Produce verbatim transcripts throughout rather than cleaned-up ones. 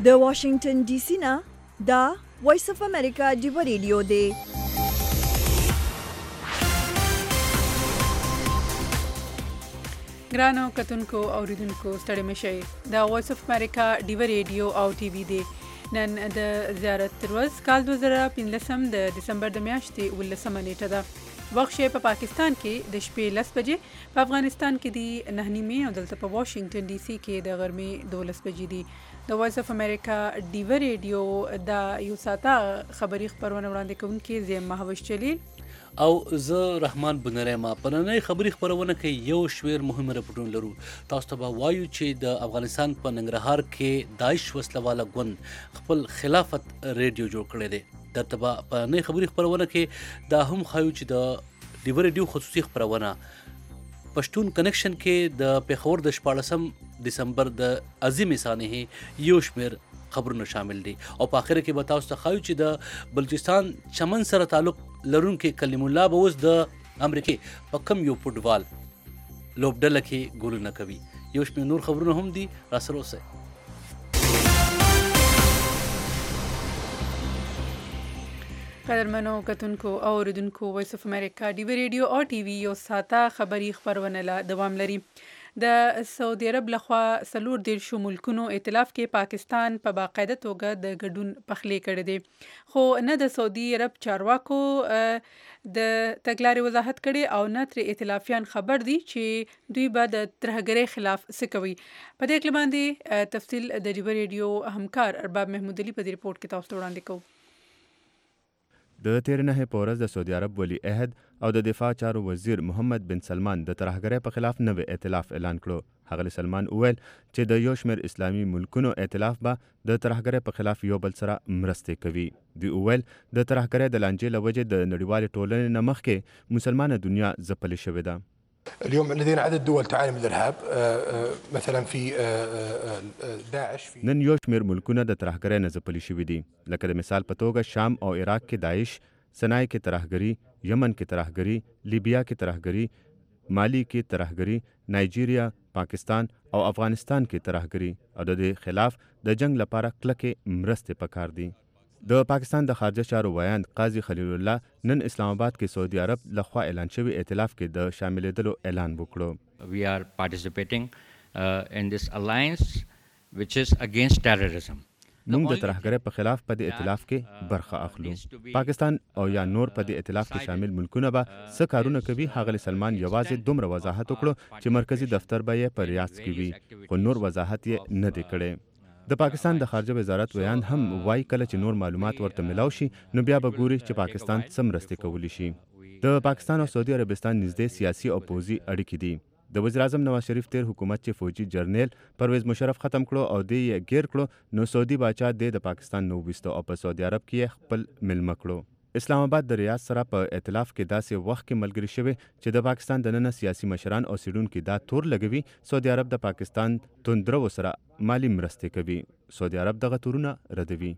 د واشنگټن ډي سي نه دا وایس اف امریکا ډیو ریډیو دی. ګرانو کتونکو اوریدونکو ستړي مشئ. دا وایس اف امریکا ډیو ریډیو او ټي وي دی. نن د زیارت ورځ کال دوه زره پنځلسم د دسمبر د میاشتې اوولسمه نیټه ده. وخت شی په پاکستان کې د شپې لس بجې، په افغانستان کې دی نه نیمې او دلته په واشنگټن ډي سي کې د غرمې دولس بجې دي. د وایس اف امریکا ډیو ریډیو دا یو ساعته خبری خبرونه وړاندې کوونکې زه مهوش جلیل او زه رحمان بنرما. په نننۍ خبري خبرونه کې یو شمېر مهم رپورټونه لرو. تاسو ته به وایو چې د افغانستان په ننګرهار کې داعش وسله ګوند خپل خلافت ریډیو جوړ کړی دی. درته به په نننۍ خبري خبرونه کې دا هم ښایو چې د ډیو ریډیو خصوصي خبرونه پښتون کنیکشن کې د پېښور د شپاړسم دسمبر د عظیمې سانحې یو شمېر خبرونه شامل دي. او په اخر کې به تاسو ته ښایو چې د بلوچستان چمن سره تعلق لرونکي کلیم الله به اوس د امریکې په کم یو فوټبال لوبډله کې ګولونه کوي. یو شمېر نور خبرونه هم دي، راسره اوسئ. قدرمنو کتونکو او اوریدونکو، وایس اف امریکا ډیو ریډیو او ټي وي یو ساعته خبری خبرونه لا دوام لري. د سعودي عرب لخوا څلور دیرشو ملکونو ائتلاف کې پاکستان په با باقاعده توګه د ګډون پخلی کړی دی، خو نه د سعودي عرب چارواکو د تګلارې وضاحت کړي او نه تر ائتلافیان خبر دي چې دوی به د ترهګرۍ خلاف څه کوي. په دې اړه باندې تفصیل د ډیو ریډیو همکار ارباب محمود علي په دې رپورټ کې تاسو ته وړاندې کوو. د تیر نه په ورځ د سعودي عرب ولی عہد او د دفاع چارو وزیر محمد بن سلمان د ترهګرۍ په خلاف نوې ائتلاف اعلان کړو. ښاغلي سلمان وویل چې د یو شمېر اسلامي ملکونو ائتلاف به د ترهګرۍ په خلاف یو بل سره مرستې کوي. دوی وویل د ترهګرۍ د لانجې له وجې د نړیوالې ټولنې نه مخکې مسلمانه دنیا ځپلې شوې ده. اليوم لدينا عدد دول تعاني من الارهاب مثلا في داعش. نن یو شمېر ملکونه د ترهګرۍ نه ځپلي شوي دي، لکه د مثال په توګه شام او عراق کې داعش، سنای کې ترهګري، یمن کې ترهګري، لیبیا کې ترهګري، مالی کې ترهګري، نایجیریا، پاکستان او افغانستان کې ترهګري او د دې خلاف د جنگ لپاره کلکې مرستې پکار دي. د پاکستان د خارجه چارو ویاند قاضي خلیل الله نن اسلام آباد کې سعودي عرب لخوا اعلان شوی ائتلاف کې د شاملېدلو اعلان وکړو. We are participating uh, in this alliance which is against terrorism. موږ د ترهګرۍ په خلاف په دې ائتلاف کې برخه اخلو. پاکستان او یا نور په دې ائتلاف کې شامل ملکونه به څه کارونه کوي. ښاغلي سلمان یوازې دومره وضاحت وکړو چې مرکزی دفتر به یې په ریاض کې وي، خو نور وضاحت یې نه دی کړی. د پاکستان د خارجه وزارت ویاند هم وایي کله چې نور معلومات ورته ملاو شي نو بیا به ګوري چې پاکستان څه مرستې کولی شي. د پاکستان او سعودي عربستان نږدې سیاسي او پوځي اړیکې دي. د وزیر اعظم نواز شریف تیر حکومت چې فوجي جرنیل پرویز مشرف ختم کړو او دې یې ګیر کړو، نو سعودي باچا دې د پاکستان نه وویسته او په سعودي عرب کې یې خپل ملمه کړو. اسلام آباد د ریاض سره په ائتلاف کې داسې وخت کې ملګري شوی چې د پاکستان دننه سیاسي مشران او سیډونکي دا تور لګوي سعودي عرب د پاکستان توندرو سره مالی مرستې کوي. سعودي عرب دغه تورونه ردوي.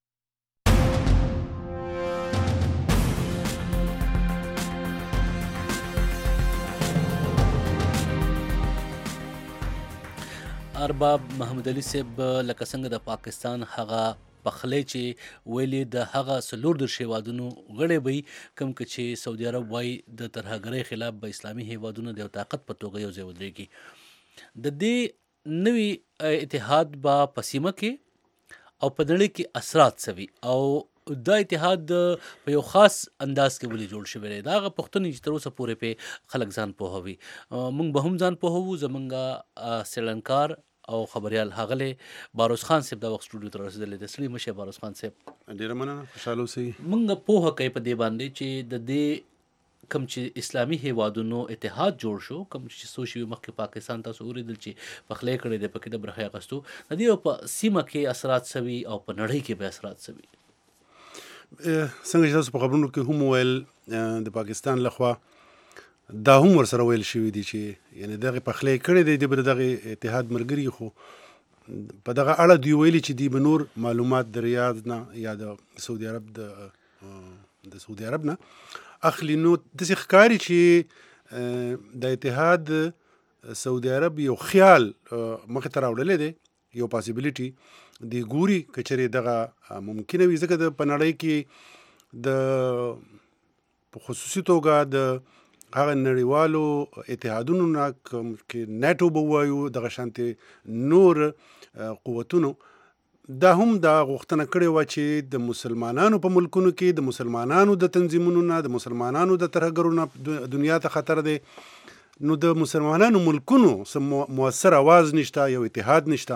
ارباب محمود علي صاحب لکه څنګه د پاکستان هغه پخلی چې ویلې د هغه څلور دېرش هیوادونو غړی به وي، کوم که چې سعودي عرب وایي د ترهګرۍ خلاف به اسلامي هیوادونه د یو طاقت په توګه یو ځای ودرېږي. د دې نوي اتحاد به په سیمه کې او په نړۍ کې اثرات څه وي او دا اتحاد په یو خاص انداز کې ولې جوړ شوی دی؟ دا هغه پوښتنې چې تر اوسه پورې پې خلک ځان پوهوي. موږ به هم ځان پوهوو. زموږ څېړنکار او خبریال ښاغلی باروز خان صاحب دا وخت سټوډیو ته رسېدلی دی. ستړي مه شئ باروز خان صاحب. ډېره مننه، خوشحاله اوسئ. موږ پوهه کوي په دې باندې چې د دې کوم چې اسلامي هیوادونو اتحاد جوړ شو، کوم چې څو شوي مخکې پاکستان تاسو اورېدل چې پخلی کړی دی پکې د برخې اخیستو، د دې په سیمه کې اثرات څه وي او په نړۍ کې به اثرات څه وي؟ څنګه چې تاسو په خبرونو کې هم وویل د پاکستان لخوا دا هم ورسره ویل شوي دي چې یعنې دغې پخلی کړی دی، دی به د دغې اتحاد ملګري، خو په دغه اړه دوی ویلي چې دوی به نور معلومات د ریاض نه یا د سعودي عرب د د سعودي عرب نه اخلي. نو داسې ښکاري چې د اتحاد سعودي عرب یو خیال مخې ته راوړلی دی یو پاسیبلیټي دی ګوري که چېرې دغه ممکنه وي، ځکه د په نړۍ کې د په خصوصي توګه د هغه نړیوالو اتحادونو نه کوم کې نیټو به ووایو دغه شانتې نور قوتونو دا هم دا غوښتنه کړې وه چې د مسلمانانو په ملکونو کې د مسلمانانو د تنظیمونو نه د مسلمانانو د ترهګرو نه دنیا ته خطر دی، نو د مسلمانانو ملکونو څه مؤثر اواز نشته، یو اتحاد نشته.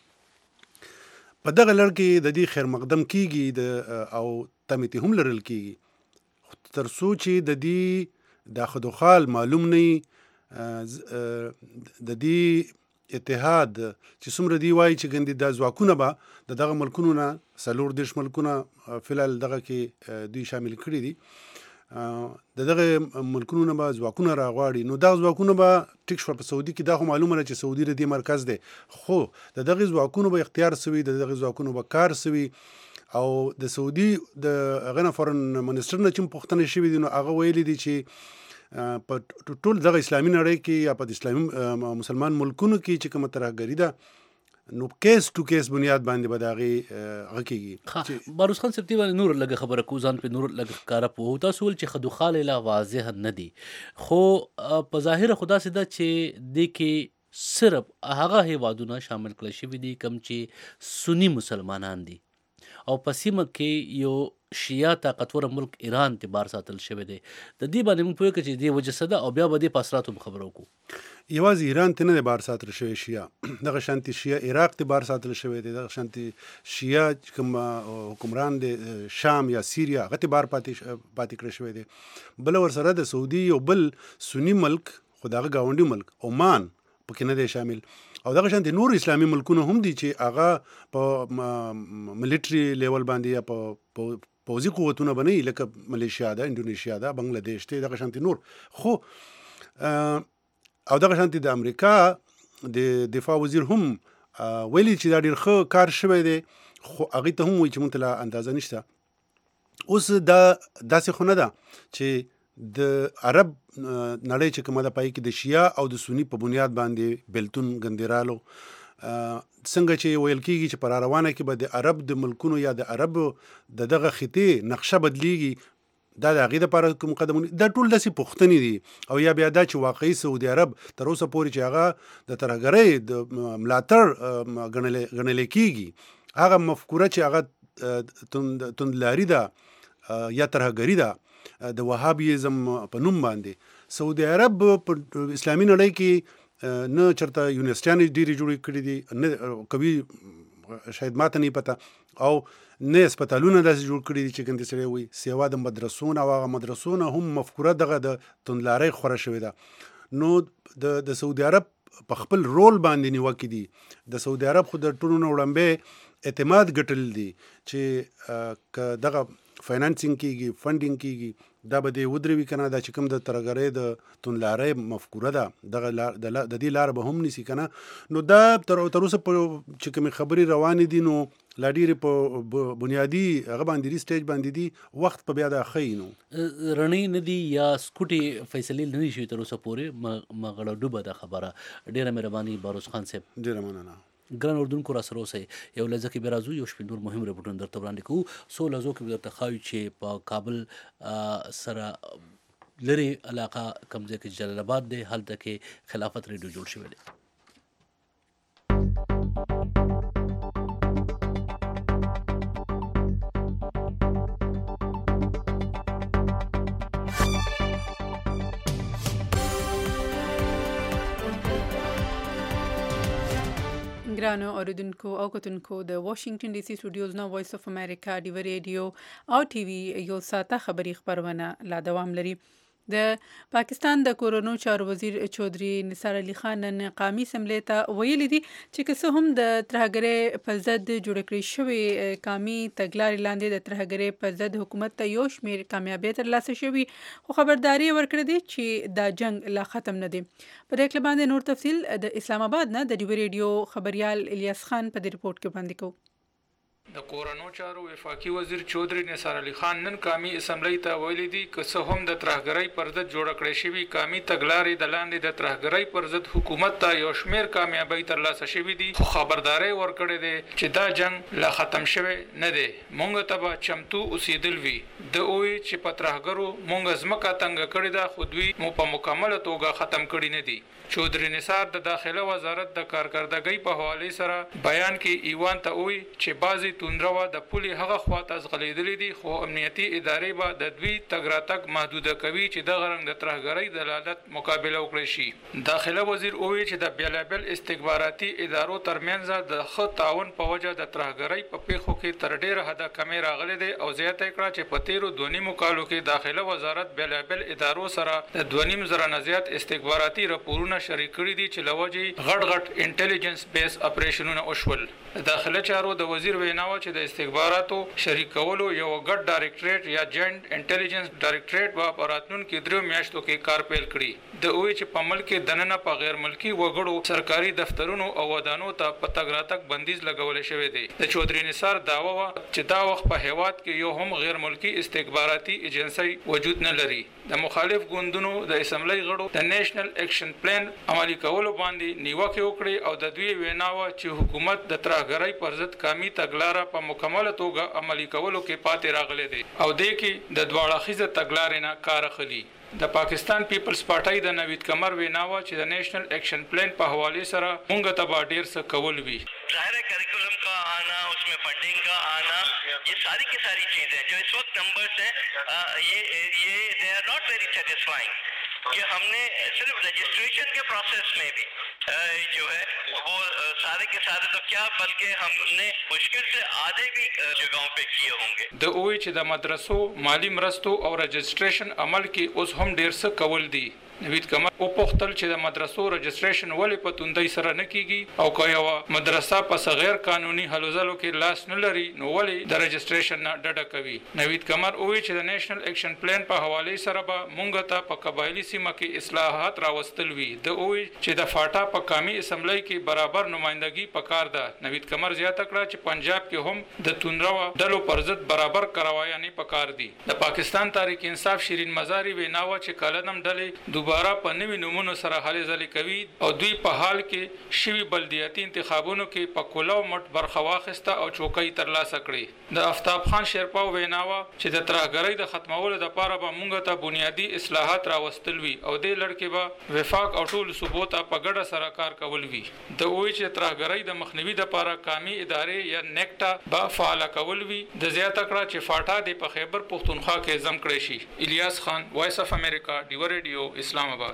په دغه لړ کې د دې خیر مقدم کیږي او تمې هم لرل کیږي تر څو چې د دې دا خدوخال معلوم نه د دې اتحاد چې څومره دی وایي چې ګندې دا ځواکونه به د دغه ملکونو نه څلور دېرش ملکونه فلحال دغه کې دوی شامل کړي دي، د دغه ملکونو نه به ځواکونه راغواړي، نو دغه ځواکونه به ټیک شوه. په سعودي کې دا خو معلومه ده چې سعودي د دې مرکز دی، خو د دغه ځواکونو به اختیار سوي، د دغه ځواکونو به کار سوي، او د سعودي د هغه نه فورن منسټر نه چې پوښتنې شوي دي، نو هغه ویلي دي چې په ټول دغه اسلامي نړۍ کې یا په اسلامي مسلمان ملکونو کې چې کومه ترهګري ده نو کیس ټو کیس بنیاد باندې به د هغې هغه کېږي. باروس خان صاحب دې باندې نور لږه خبره کوو، ځان پې نور لږه ښکاره پوهو. تاسو ویل چې خدوخال لا واضح نه دي، خو په ظاهره خو داسې ده چې دې کې صرف هغه هیوادونه شامل کړل شوي دي کوم چې سني مسلمانان دي، او په سیمه کې یو شیعه طاقتور ملک ایران ته بار ساتل شوی دی. د دې باندې موږ پوهېږو چې دې وجه څه ده، او بیا به دې په اثراتو به خبره وکړو. یوازې ایران ته نه دی بار ساتل شوی شیعه، دغه شانتې شیعه عراق ته بار ساتل شوی دی، دغه شانتې شیعه کوم حکمران دی شام یا سیریا هغه ته بار پاتې پاتې کړی شوی دی. بل ورسره د سعودي یو بل سني ملک خو د هغه ګاونډي ملک عمان پکې نه دی شامل، او دغه شانتې نور اسلامي ملکونه هم دي چې هغه په ملیټري لیول باندې یا په پوځي قوتونه به نه وي، لکه ملیشیا ده، انډونیشیا ده، بنګلادیش دی، دغه شانتې نور. خو او دغه شانتې د امریکا د دفاع وزیر هم ویلي چې دا ډېر ښه کار شوی دی، خو هغې ته هم وایي چې موږ ته لا اندازه نشته. اوس دا داسې خو نه ده چې د عرب نړۍ چې کومه ده پای کې د شیعه او د سني په بنیاد باندې بیلتون ګندېرالو څنګه چې ویل کېږي چې په راروانه کې به د عرب د ملکونو یا د عرب د دغه خطې نقشه بدلیږي، دا د هغې دپاره کوم قدمونه، دا ټول داسې پوښتنې دي. او یا بیا دا چې واقعي سعودي عرب تر اوسه پورې چې هغه د ترهګرۍ د ملاتړ ګڼلی کېږي، هغه مفکوره چې هغه توندلاري ده یا ترهګري ده د وهابیزم په نوم باندې، سعودي عرب په اسلامي نړۍ کې نه چرته یونیورسټیانې ډېرې جوړې کړي دي، نه کوي شاید ماته نه پته، او نه هسپتالونه داسې جوړ کړي دي چې ګندې سړی وایي سیوا د مدرسو نه، او هغه مدرسو نه هم مفکوره دغه د توندلارۍ خوره شوې ده. نو د سعودي عرب په خپل رول باندې نیوکې دي. د سعودي عرب خو د ټولو نه وړاندې اعتماد ګټل دي چې که دغه فاینانسینګ کېږي، فنډینګ کېږي، دا به دې ودروي که نه، دا چې کوم د ترهګرۍ د توندلارۍ مفکوره ده دغه د دې لاره به هم نیسي که نه. نو دا تر اوسه چې کومې خبرې روانې دي نو لا ډېرې په بنیادي هغه باندې دي، سټیج باندې دي، وخت په بیا دا ښیي. نو رڼې نه دي یا سکوټې فیصلې نه دي شوي تر اوسه پورې، مغړه ډوبه ده خبره. ډېره مهرباني باروس خان صاحب. ډېره مننه. ګران اردوونکو را سره اوسئ، یو لحظه کې بیا راځو، یو شپې نور مهم رپورټونه درته وړاندې کوو. څو لحظو کې به درته ښایو چې په کابل سره لرې علاقه کوم ځای کې جلال آباد دی، هلته کې خلافت ریډیو جوړ شوی دی. ګرانو اوریدونکو او کتونکو، د واشنگټن ډي سي سټوډیوز نه وایس اف امریکا ډیو ریډیو او ټي وي یو ساته خبري خبرونه لا دوام لري. د پاکستان د کورونو چارو وزیر چودھری نثار علي خان نن قومي اسمبلی ته ویلي دي چې که څه هم د ترهګرۍ په ضد جوړ کړی شوی قومي تګلارې لاندې د ترهګرۍ په ضد حکومت ته یو شمېر کامیابۍ ترلاسه شوي، خو خبرداری ورکړې دي چې دا جنگ لا ختم نه دی. په دې اړه باندې نور تفصیل د اسلام آباد نه د ډیو ریډیو خبريال الیاس خان په دې رپورت کې وړاندې کوي. د کورونو چارو وفاقي وزیر چودري نثار علي خان نن قومي اسمبلی ته ویلي دي که څه هم د ترهګرۍ پر ضد جوړ کړی شوی قومي تګلارې د لاندې د ترهګرۍ پر ضد حکومت ته یو شمېر کامیابۍ ترلاسه شوي دي خو خبرداري ورکړې ده چې دا جنگ لا ختم شوی نه دی مونږ ته به چمتو اوسېدل وي د اوی چې په ترهګرو مونږ ځمکه تنګ کړې ده خو دوی مو په مکمله توګه ختم کړي نه دي چودري نثار د داخله وزارت د کارکردګۍ په حواله سره بیان کې ایوان ته وی چې بعضی توندروا د پولي هغه خواته ځغلېدلې دي خو امنیتي ادارې به د دوی تګ راتګ محدوده کوي چې د غرنګ د ترهګرۍ د لالت مقابله وکړي شي داخله وزیر وی چې د بیلابل استخباراتي ادارو ترمنځ د ښه تعاون په وجه د ترهګرۍ په پیښو کې تر ډیره حده کمې راغلي دي او زیاته کړه چې په تیرو دوه نیمو کالو کې داخله وزارت بیلابل ادارو سره د دوه نیم زره نه زیات استخباراتي راپورونه شریک کړي دي چې لوجې غټ غټ انټيليجنس بیس اپریشنونه وشول داخله چارو د وزیر ویناوه چې د استخباراتو شریکولو یو غټ ډایریکټریټ یا جاینټ انټيليجنس ډایریکټریټ په اپراتونو کې درو میاشتو کې کار پیل کړی د اوی چې په ملک کې دننه په غیر ملکی وګړو سرکاري دفترونو او ودانو ته په تګ راتګ بندیز لګول شوی دی د چودري نثار داوا و چې دا وخت په هیواد کې یو هم غیر ملکی استخباراتي ایجنسی وجود نه لري د مخالف ګوندونو د اسمبلی غړو د نېشنل اکشن پلان عملي کولو باندې نیوکه وکړي او د دوی ویناوه چې حکومت د ترهګرۍ پر ضد قومي تګلارې په مکمله توګه عملي کولو کې پاتې راغلي دي او د کې د دواړه خيزه تګلارې نه کار اخلي د پاکستان پیپلز پارټۍ د نوید کمر ویناوه چې د نېشنل اکشن پلان په حواله سره مونږ ته به ډیر څه کول وي ظاهر ہے کریکولم کا آنا اس میں فنڈنگ کا آنا یہ ساری کی ساری چیزیں جو اس وقت نمبرز ہیں یہ یہ دے آر ناٹ ویری سیٹسفائنگ کہ ہم نے صرف رجسٹریشن کے پروسیس میں بھی جو ہے وہ سارے کے سارے تو کیا بلکہ ہم نے مشکل سے آدھے بھی جگہوں پہ کیے ہوں گے د اوی چې د مدرسو مالی مرستو او رجسٹریشن عمل کې اوس هم ډیر څه کول دي نوید کمر او پختل چې د مدرسو رجسٹریشن ولې په توندۍ سره نه کیږي او که یو مدرسه په غیر قانوني هلوځلو کې لاس نه لري نو ولې د رجسٹریشن نه ډډه کوي نوید کمر اوی چې د نېشنل اکشن پلان په حواله سره به مونږ ته په قبایلی سیمه کې اصلاحات راوستل وي د اوی چې د فاټا په قومي اسمبلی کې برابر نمائندګي پکار ده نوید کمر زیاته کړه چې پنجاب کې هم د توندروا ډلو پر ضد برابر کراوایانه پکار دي د پاکستان تحریک انصاف شیرین مزاری ویناوه چې کلنم ډلې دوباره په نوي نمونو سره هلې ځلې کوي او دوی په حال کې شوي بلدیاتي انتخابونو کې په کولو مټ برخه واخیسته او چوکۍ ترلاسه کړې د آفتاب خان شیرپا ویناوه چې د ترهګرۍ د ختمولو لپاره به مونږ ته بنیادی اصلاحات راوستل وي او د لړکې به وفاق او ټول صوبو ته په ګډه سره کار کول وي د اوی چې ترهګرۍ د مخنیوي لپاره قومي ادارې یا نیکټا به فعال کول وي د زیاته کړه چې فاټا د په خیبر پختونخوا کې زم کړی شي الیاس خان وایس اف امریکا ډیو ریډیو اسلام آباد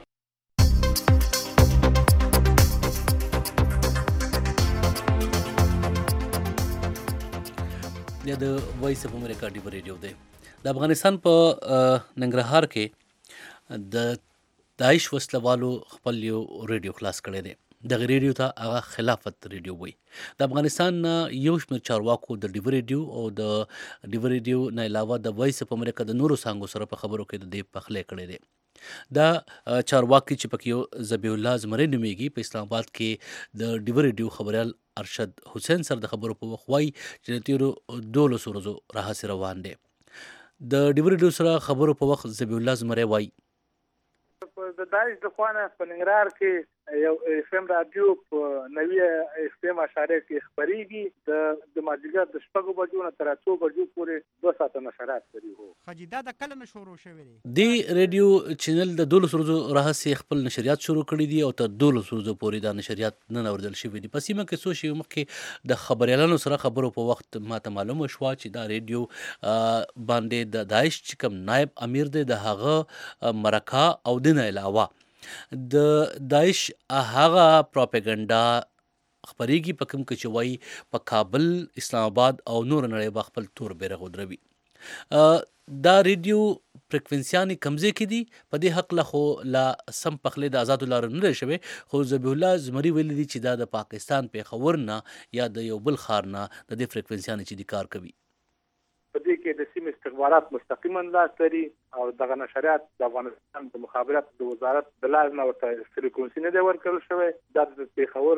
یا د وایس اف امریکا ډیو ریډیو دی د افغانستان په ننګرهار کې د داعش وسلوالو خپل یو ریډیو خلاص کړی دی دغه ریډیو ته هغه خلافت ریډیو وایي د افغانستان نه یو شمېر چارواکو د ډیو ریډیو او د ډیو ریډیو نه علاوه د وایس اف امریکا د نورو څانګو سره په خبرو کې د دې پخلی کړی دی دا چارواکي چې پکې یو ذبیح الله زمری نومیږي په اسلام آباد کې د ډیو ریډیو خبریال ارشد حسین سر د خبرو په وخت وایي چې د تیرو دولسو ورځو راهیسې روان دی د ډیو ریډیو سره خبرو په وخت ذبیح الله زمری وایي د داعش د خوانه په ننګرهار کې یو اف ام رادیو په نوی اف ام اشاره کې خبريږي د د ماجګر د شپږو بجو نه تر اتو بجو پورې دوه ساعته نشرات کوي هو خجیدا د کلم شروع شوی دی د ریډیو چینل د دولس ورځو راهسي خپل نشریات شروع کړي دي او تر دولس ورځو پورې دا نشریات نه اوردل شوی دي په سیمه کې څو شی مخکې د خبريالانو سره خبرو په وخت ماته معلومه شو چې دا ریډیو باندې د داعش کوم نائب امیر دی د هغه مرکه او د نه علاوه د داعش هغه پروپاګاندا خبريږي په کوم کې چې وایي په کابل اسلام آباد او نور نړۍ به خپل تور بیرغ ودروي دا ریډیو فریکوینسیانې کمزې کې دي په دې حق له خو لا سم پخلی د آزادو لارو نه شوی خو ذبیح الله زمری ویلي دي چې دا د پاکستان پیښور نه یا د یو بل ښار نه د دې فریکوینسیانې چې دي کار کوي په دې کې د سیمې استخبارات مستقیما لاس لري او دغه نشریات د افغانستان د مخابراتو د وزارت د لارې نه ورته فریکونسي نه دی ورکړل شوی دا د پیښور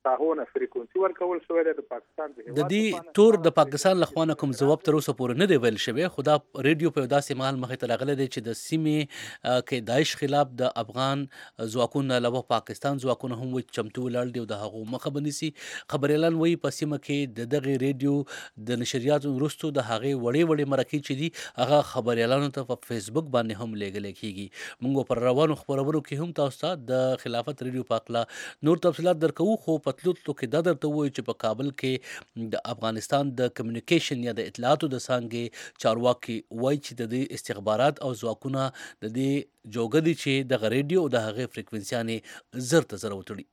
ساحونه فریکونسي ورکول شوی دی د پاکستان د د دې تور د پاکستان له خوا نه کوم ځواب تر اوسه پورې نه دی ویل شوی، خو دا ریډیو په داسې مهال مخې ته راغلی دی چې د سیمې کې داعش خلاف د افغان ځواکونو علاوه پاکستان ځواکونه هم وایي چمتو ولاړ دي او د هغو مخه به نیسي. خبریالان وایي په سیمه کې د دغې ریډیو د نشریاتو وروستو د هغې وړې وړې مرکې چې دي هغه خبریالانو ته په فیسبوک باندې هم لیږلی کېږي. موږ پر روانو خپرونو کې هم تاسو ته د خلافت ریډیو په هکله نور تفصیلات درکوو، خو په تلو تلو کې دا درته ووایو چې په کابل کې د افغانستان د کمیونیکیشن یا د اطلاعاتو د څانګې چارواکي وایي چې د دې استخبارات او ځواکونه د دې جوګه دي چې دغه ریډیو او د هغې فریکونسیانې زر ته زر وتړي.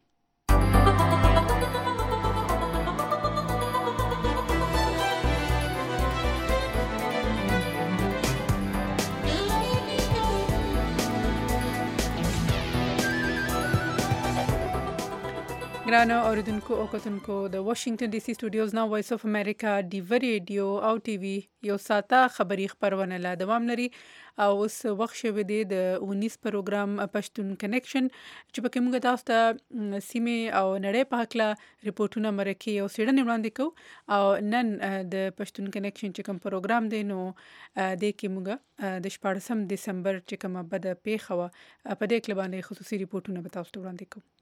ګرانو اوریدونکو او کتونکو د واشنگټن ډي سي سټوډیوز نه وایس اف امریکا ډیو ریډیو او ټي وي یو ساته خبری خبرونه لا دوام لري او اوس وخت شوه دی د اونیس پروګرام پښتون کنیکشن چې پکې موږ تاسو ته سیمه او نړۍ په حق لا ریپورتونه مرکي او سیډنې وړاندې کوو او نن د پښتون کنیکشن چې کوم پروګرام دی نو د کې موږ د شپږم دسمبر چې کومه بده پیښه و په دې کې باندې خصوصي ریپورتونه به تاسو ته وړاندې کوو.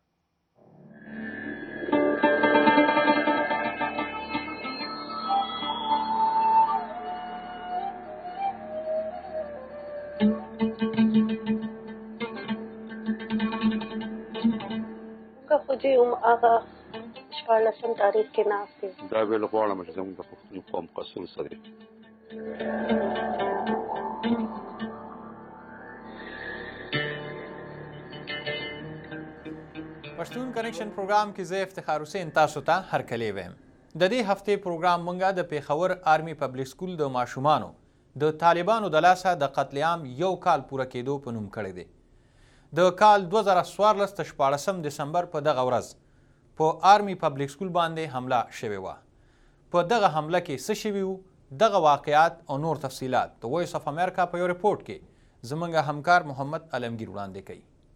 خو هم هغه شپاړلسم تاریخ کې ناست دی. دا ویل غواړم چې زموږ د پښتون قوم قصول څه دی. پښتون کنیکشن پروګرام کې زه افتخار حسین تاسو ته هرکلی ویم. د دې هفتې پروګرام مونږه د پیښور آرمي پبلک سکول د ماشومانو د طالبانو د لاسه د قتل عام یو کال پوره کېدو په نوم کړی دی. د کال دوه زره څوارلس د شپاړسم دسمبر په دغه ورځ په آرمي پبلک سکول باندې حمله شوې وه. په دغه حمله کې څه شوي وو، دغه واقعات او نور تفصیلات د وایس اف امریکا په یو ریپورټ کې زموږ همکار محمد علمگیر وړاندې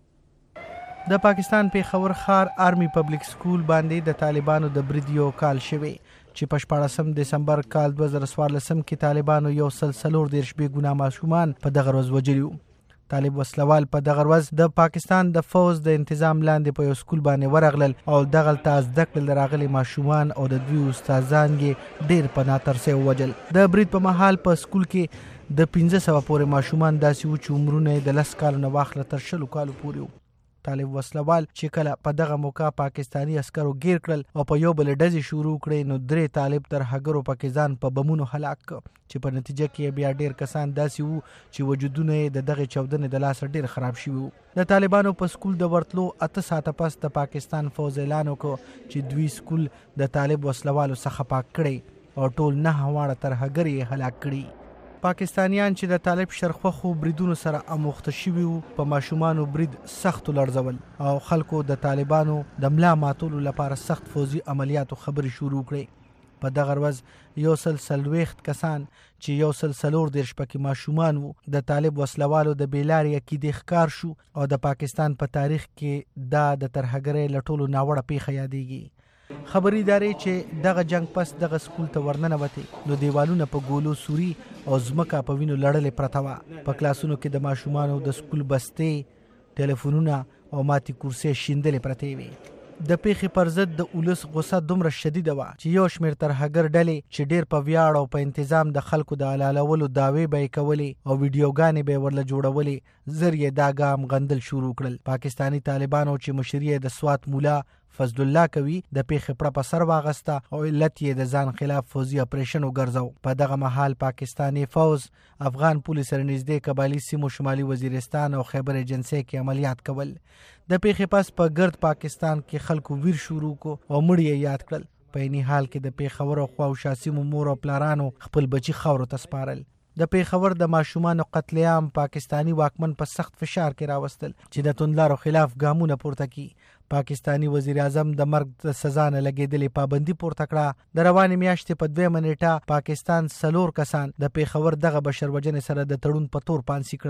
کوي. د پاکستان پیښور ښار آرمي پبلک سکول باندې د طالبانو د برید یو کال شوی چې په شپاړسم دسمبر کال دوه زره څوارلسم کې طالبانو یو سل څلور دېرش بې ګناه ماشومان په دغه ورځ وژلي وو. طالب وسلوال په دغه ورځ د پاکستان د فوز د انتظام لاندې په یو سکول باندې ورغلل او دغلته زده کړې راغلي ماشومان او د دوی استادان یې ډېر په ناترسۍ ووژل. د برید په مهال په سکول کې د پنځه سوه پورې ماشومان داسې وو چې عمرونه یې د لس کالو نه واخله تر شلو کالو پورې وو. طالب وسلوال چې کله په دغه موقع پاکستاني عسکرو ګیر کړل او په یو بل ډزې شروع کړې نو درې طالب تر هګرو پکې ځان په بمونو هلاک کړ چې په نتیجه کې بیا ډیر کسان داسې وو چې وجودونه یې د دغې چاودنې د لاسه ډیر خراب شوي وو. د طالبانو په سکول د ورتلو اته ساعته پس د پاکستان فوز اعلان وکړ چې دوی سکول د طالب وسلوالو څخه پاک کړی او ټول نهه واړه تر هګرې یې هلاک کړي. پاکستانیان چې د طالب شرخوخو بریدونو سره اموخته شوي وو په ماشومانو برید سخت لړزول او خلکو د طالبانو د ملا ماتولو لپاره سخت فوزي عملیاتو خبرې شروع کړې. په دغه ورځ یو سل څلوېښت کسان چې یو سل څلور دېرش پکې ماشومان وو د طالب وسلوالو د بېلارې عقیدې ښکار شو او د پاکستان په تاریخ کې دا د ترهګرۍ له ټولو ناوړه پیښه یادېږي. خبري دارې چې دغه جنگ پس دغه سکول ته ورننوتې نو دیوالونه په ګولو سوري او ځمکه په وینو لړلې پرته وه. په کلاسونو کې د ماشومانو د سکول بستې، ټلیفونونه او ماتې کورسۍ شیندلې پرتې وې. د پیښې پر ضد د ولس غصه دومره شدیده وه چې یو شمېر ترهګر ډلې چې ډېر په ویاړ او په انتظام د خلکو د حلالولو دعوې به یې کولې او ویډیوګانې به یې ورله جوړولې، زر یې دا ګام غندل شروع کړل. پاکستاني طالبانو چې مشري یې د سوات مولا فضل الله کوي د پیښې پړه په سر واغسته او علت یې د ځان خلاف فوزي اپریشن وګرځاو. په دغه مهال پاکستاني فوز افغان پولیس سره نږدې قبایلي سیمو شمالي وزیرستان او خیبر ایجنسۍ کې عملیات کول. د پیښې پس په ګرد پاکستان کې خلکو ویر شروع کو او مړي یې یاد کړل. په عیني حال کې د پیښور او خواوشا سیمو مور او پلارانو خپل بچي خاورو ته سپارل. د پیښور د ماشومانو قتل عام پاکستاني واکمن په سخت فشار کې راوستل چې د توندلارو خلاف ګامونه پورته کړي. پاکستاني وزیر اعظم د مرګ د سزا نه لګېدلې پابندي پورته کړه. د روانې میاشتې په دویمه نیټه پاکستان څلور کسان د پیښور دغه بشر وژنې سره د تړون په تور پانسي کړل.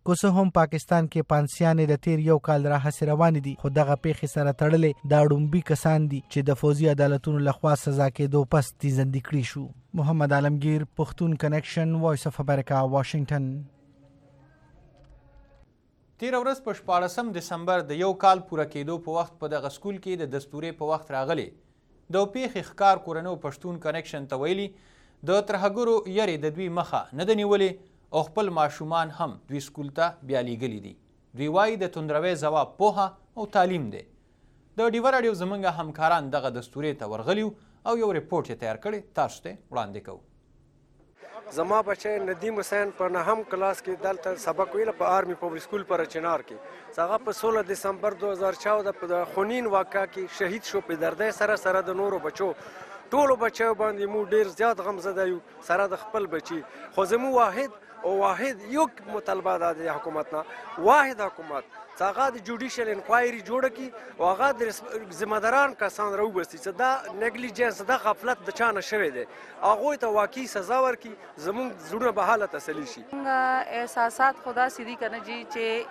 کو څه هم پاکستان کې پانسیانې د تیر یو کال راهیسې روانې دي، خو دغه پیښې سره تړلې دا ډومبي کسان دي چې د فوزي عدالتونو لخوا سزا کېدو پس تیزندي کړي شو. محمد عالمگیر، پښتون کنیکشن، وایس اف امریکا، واشنگټن. تیر ورځ په شپاړسم دسمبر د یو کال پوره کېدو په وخت په دغه سکول کې د دستورې په وخت راغلی د پیښې ښکار کورنو پښتون کنیکشن ته ویلي د ترهګرو یری د دوی مخه نه ده نیولې او خپل ماشومان هم دوی سکول ته بیا لیږلي دي. دوی وایي د توندروي ځواب پوهه او تعلیم دی. د ډیوه راډیو زموږ همکاران دغه دستورې ته ورغلي او یو ریپورټ یې تیار کړی، تاسو ته وړاندې کوو. زما بچی ندیم حسین په نهم کلاس کې دلته سبق ویله په آرمی پبلک سکول پر چنار کې. هغه په سولہ دسمبر دو هزار چودہ په خونین واقعه کې شهید شو. په دردۍ سره سره د نورو بچو ټولو بچیو باندې مو ډېر زیات غم زده یو سره د خپل بچي. خو زموږ واحد او واحد یو مطالبه ده د حکومت نه، واحد حکومت چې هغه د جوډیشل انکوایري جوړه کړي او هغه د ذمهداران کسان راوباسي چې دا نیګلیجنس، دا غفلت د چا نه شوی دی، هغوی ته واقعي سزا ورکړي، زموږ زړونه به حاله تسلي شي. مونږ احساسات خدا سیدي کنه جی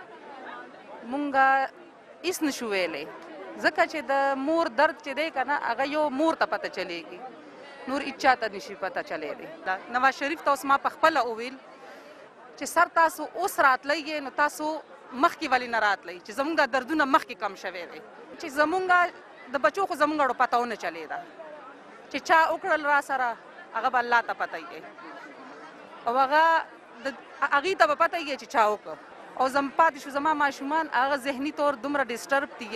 چې مونږ هیڅ نشو ویلی، ځکه چې د مور درد چې دی کنه هغه یو مور ته پته چلیږي، نور هیچا ته نشي پته چلیدی. نواز شریف ته اوس ما په خپله وویل چې سر تاسو اوس راتلی نو تاسو مخکې ولې نه راتلی چې زمونږ دا دردونه مخکې کم شوی دی، چې زمونږ د بچو خو زمونږ اړو پته ونه چلیده، چې چا وکړل را سره هغه به الله ته پته یې او هغه د هغې ته به پته یې چې چا وکړ او زم پاتې شو زما ماشومان هغه ذهني طور دومره ډسټرب دي.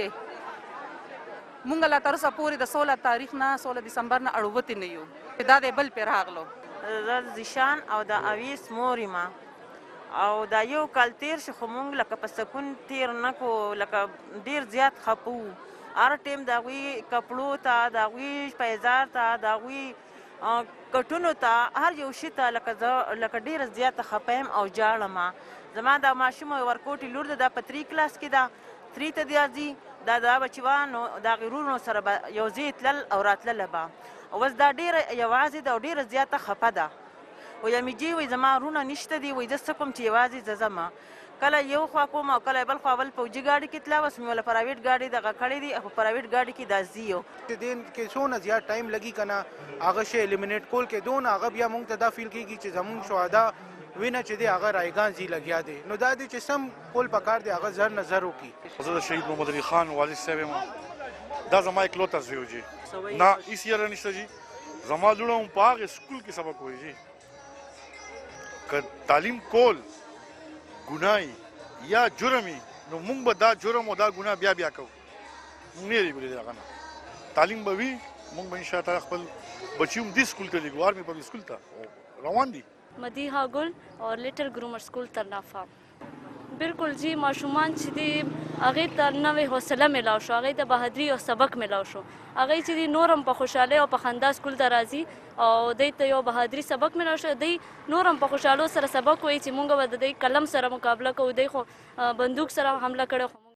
مونږ لا تر اوسه پورې د سوله تاریخ نه سوله دسمبر نه اړوتې نه یو چې دا دی بل پې راغلو. زه زیشان او د اویس مور یم او دا یو کال تیر شو خو مونږ لکه په سکون تیر نه کو، لکه ډېر زیات خفه وو. هر ټیم د هغوی کپړو ته، د هغوی پیزار ته، د هغوی کټونو ته، هر یو شي ته لکه زه لکه ډېره زیاته خفه یم او جاړم. زما دا ماشوم ورکوټي لور ده، دا په تری کلاس کې ده، تری ته دی ځي، دا د بچیوانو د هغې ورونو سره به یو ځای تلل او راتلله به. اوس دا ډېره یوازې ده او ډېره زیاته خفه ده. وایي امیجي وایي زما رونه نشته دي، وایي زه څه کوم چې یوازې زه ځم، کله یو خوا کوم او کله بل خوا بل پوجي ګاډي کې تله، اوس مې وله پرایویټ ګاډي دغه کړی دي، په پرایویټ ګاډي کې دا ځي یو د دې کې څونه زیات ټایم لګي که نه هغه شی الیمینیټ کول کې دونه هغه بیا مونږ ته دا فیل کېږي چې زمونږ شهدا وینه چې دی هغه رایګان ځي لګیا دی. نو دا دی چې سم کول پکار دی هغه زر نه زر وکړي. زه د شهید محمد علي خان والد صاحب یم، دا زما اکلوته زوی جي نه هېڅ یاره نشته جي. زما لوڼه هم په هغې سکول کې سبق وایي جي. که تعلیم کول ګناه یا جرم نو مونږ به دا جرم او دا ګناه بیا بیا کوو، مونږ نه یې ګولې د هغه نه. تعلیم به وي، مونږ به انشاءالله خپل بچي هم دې سکول ته لېږو، آرمي پبلک سکول ته روان دي. مدیحه گل اور لیٹر گرومر سکول ترنافا. بالکل جی، ماشومان چې دي هغې ته نوې حوصله میلاو شو، هغې ته بهادري او سبق میلاو شو، هغې چې دي نور هم په خوشحالۍ او په خندا سکول ته راځي او دوی ته یو بهادري سبق میلاو شو. دوی نور هم په خوشحالو سره سبق وایي چې مونږ به د دوی قلم سره مقابله کوو، دوی خو بندوق سره حمله کړې خو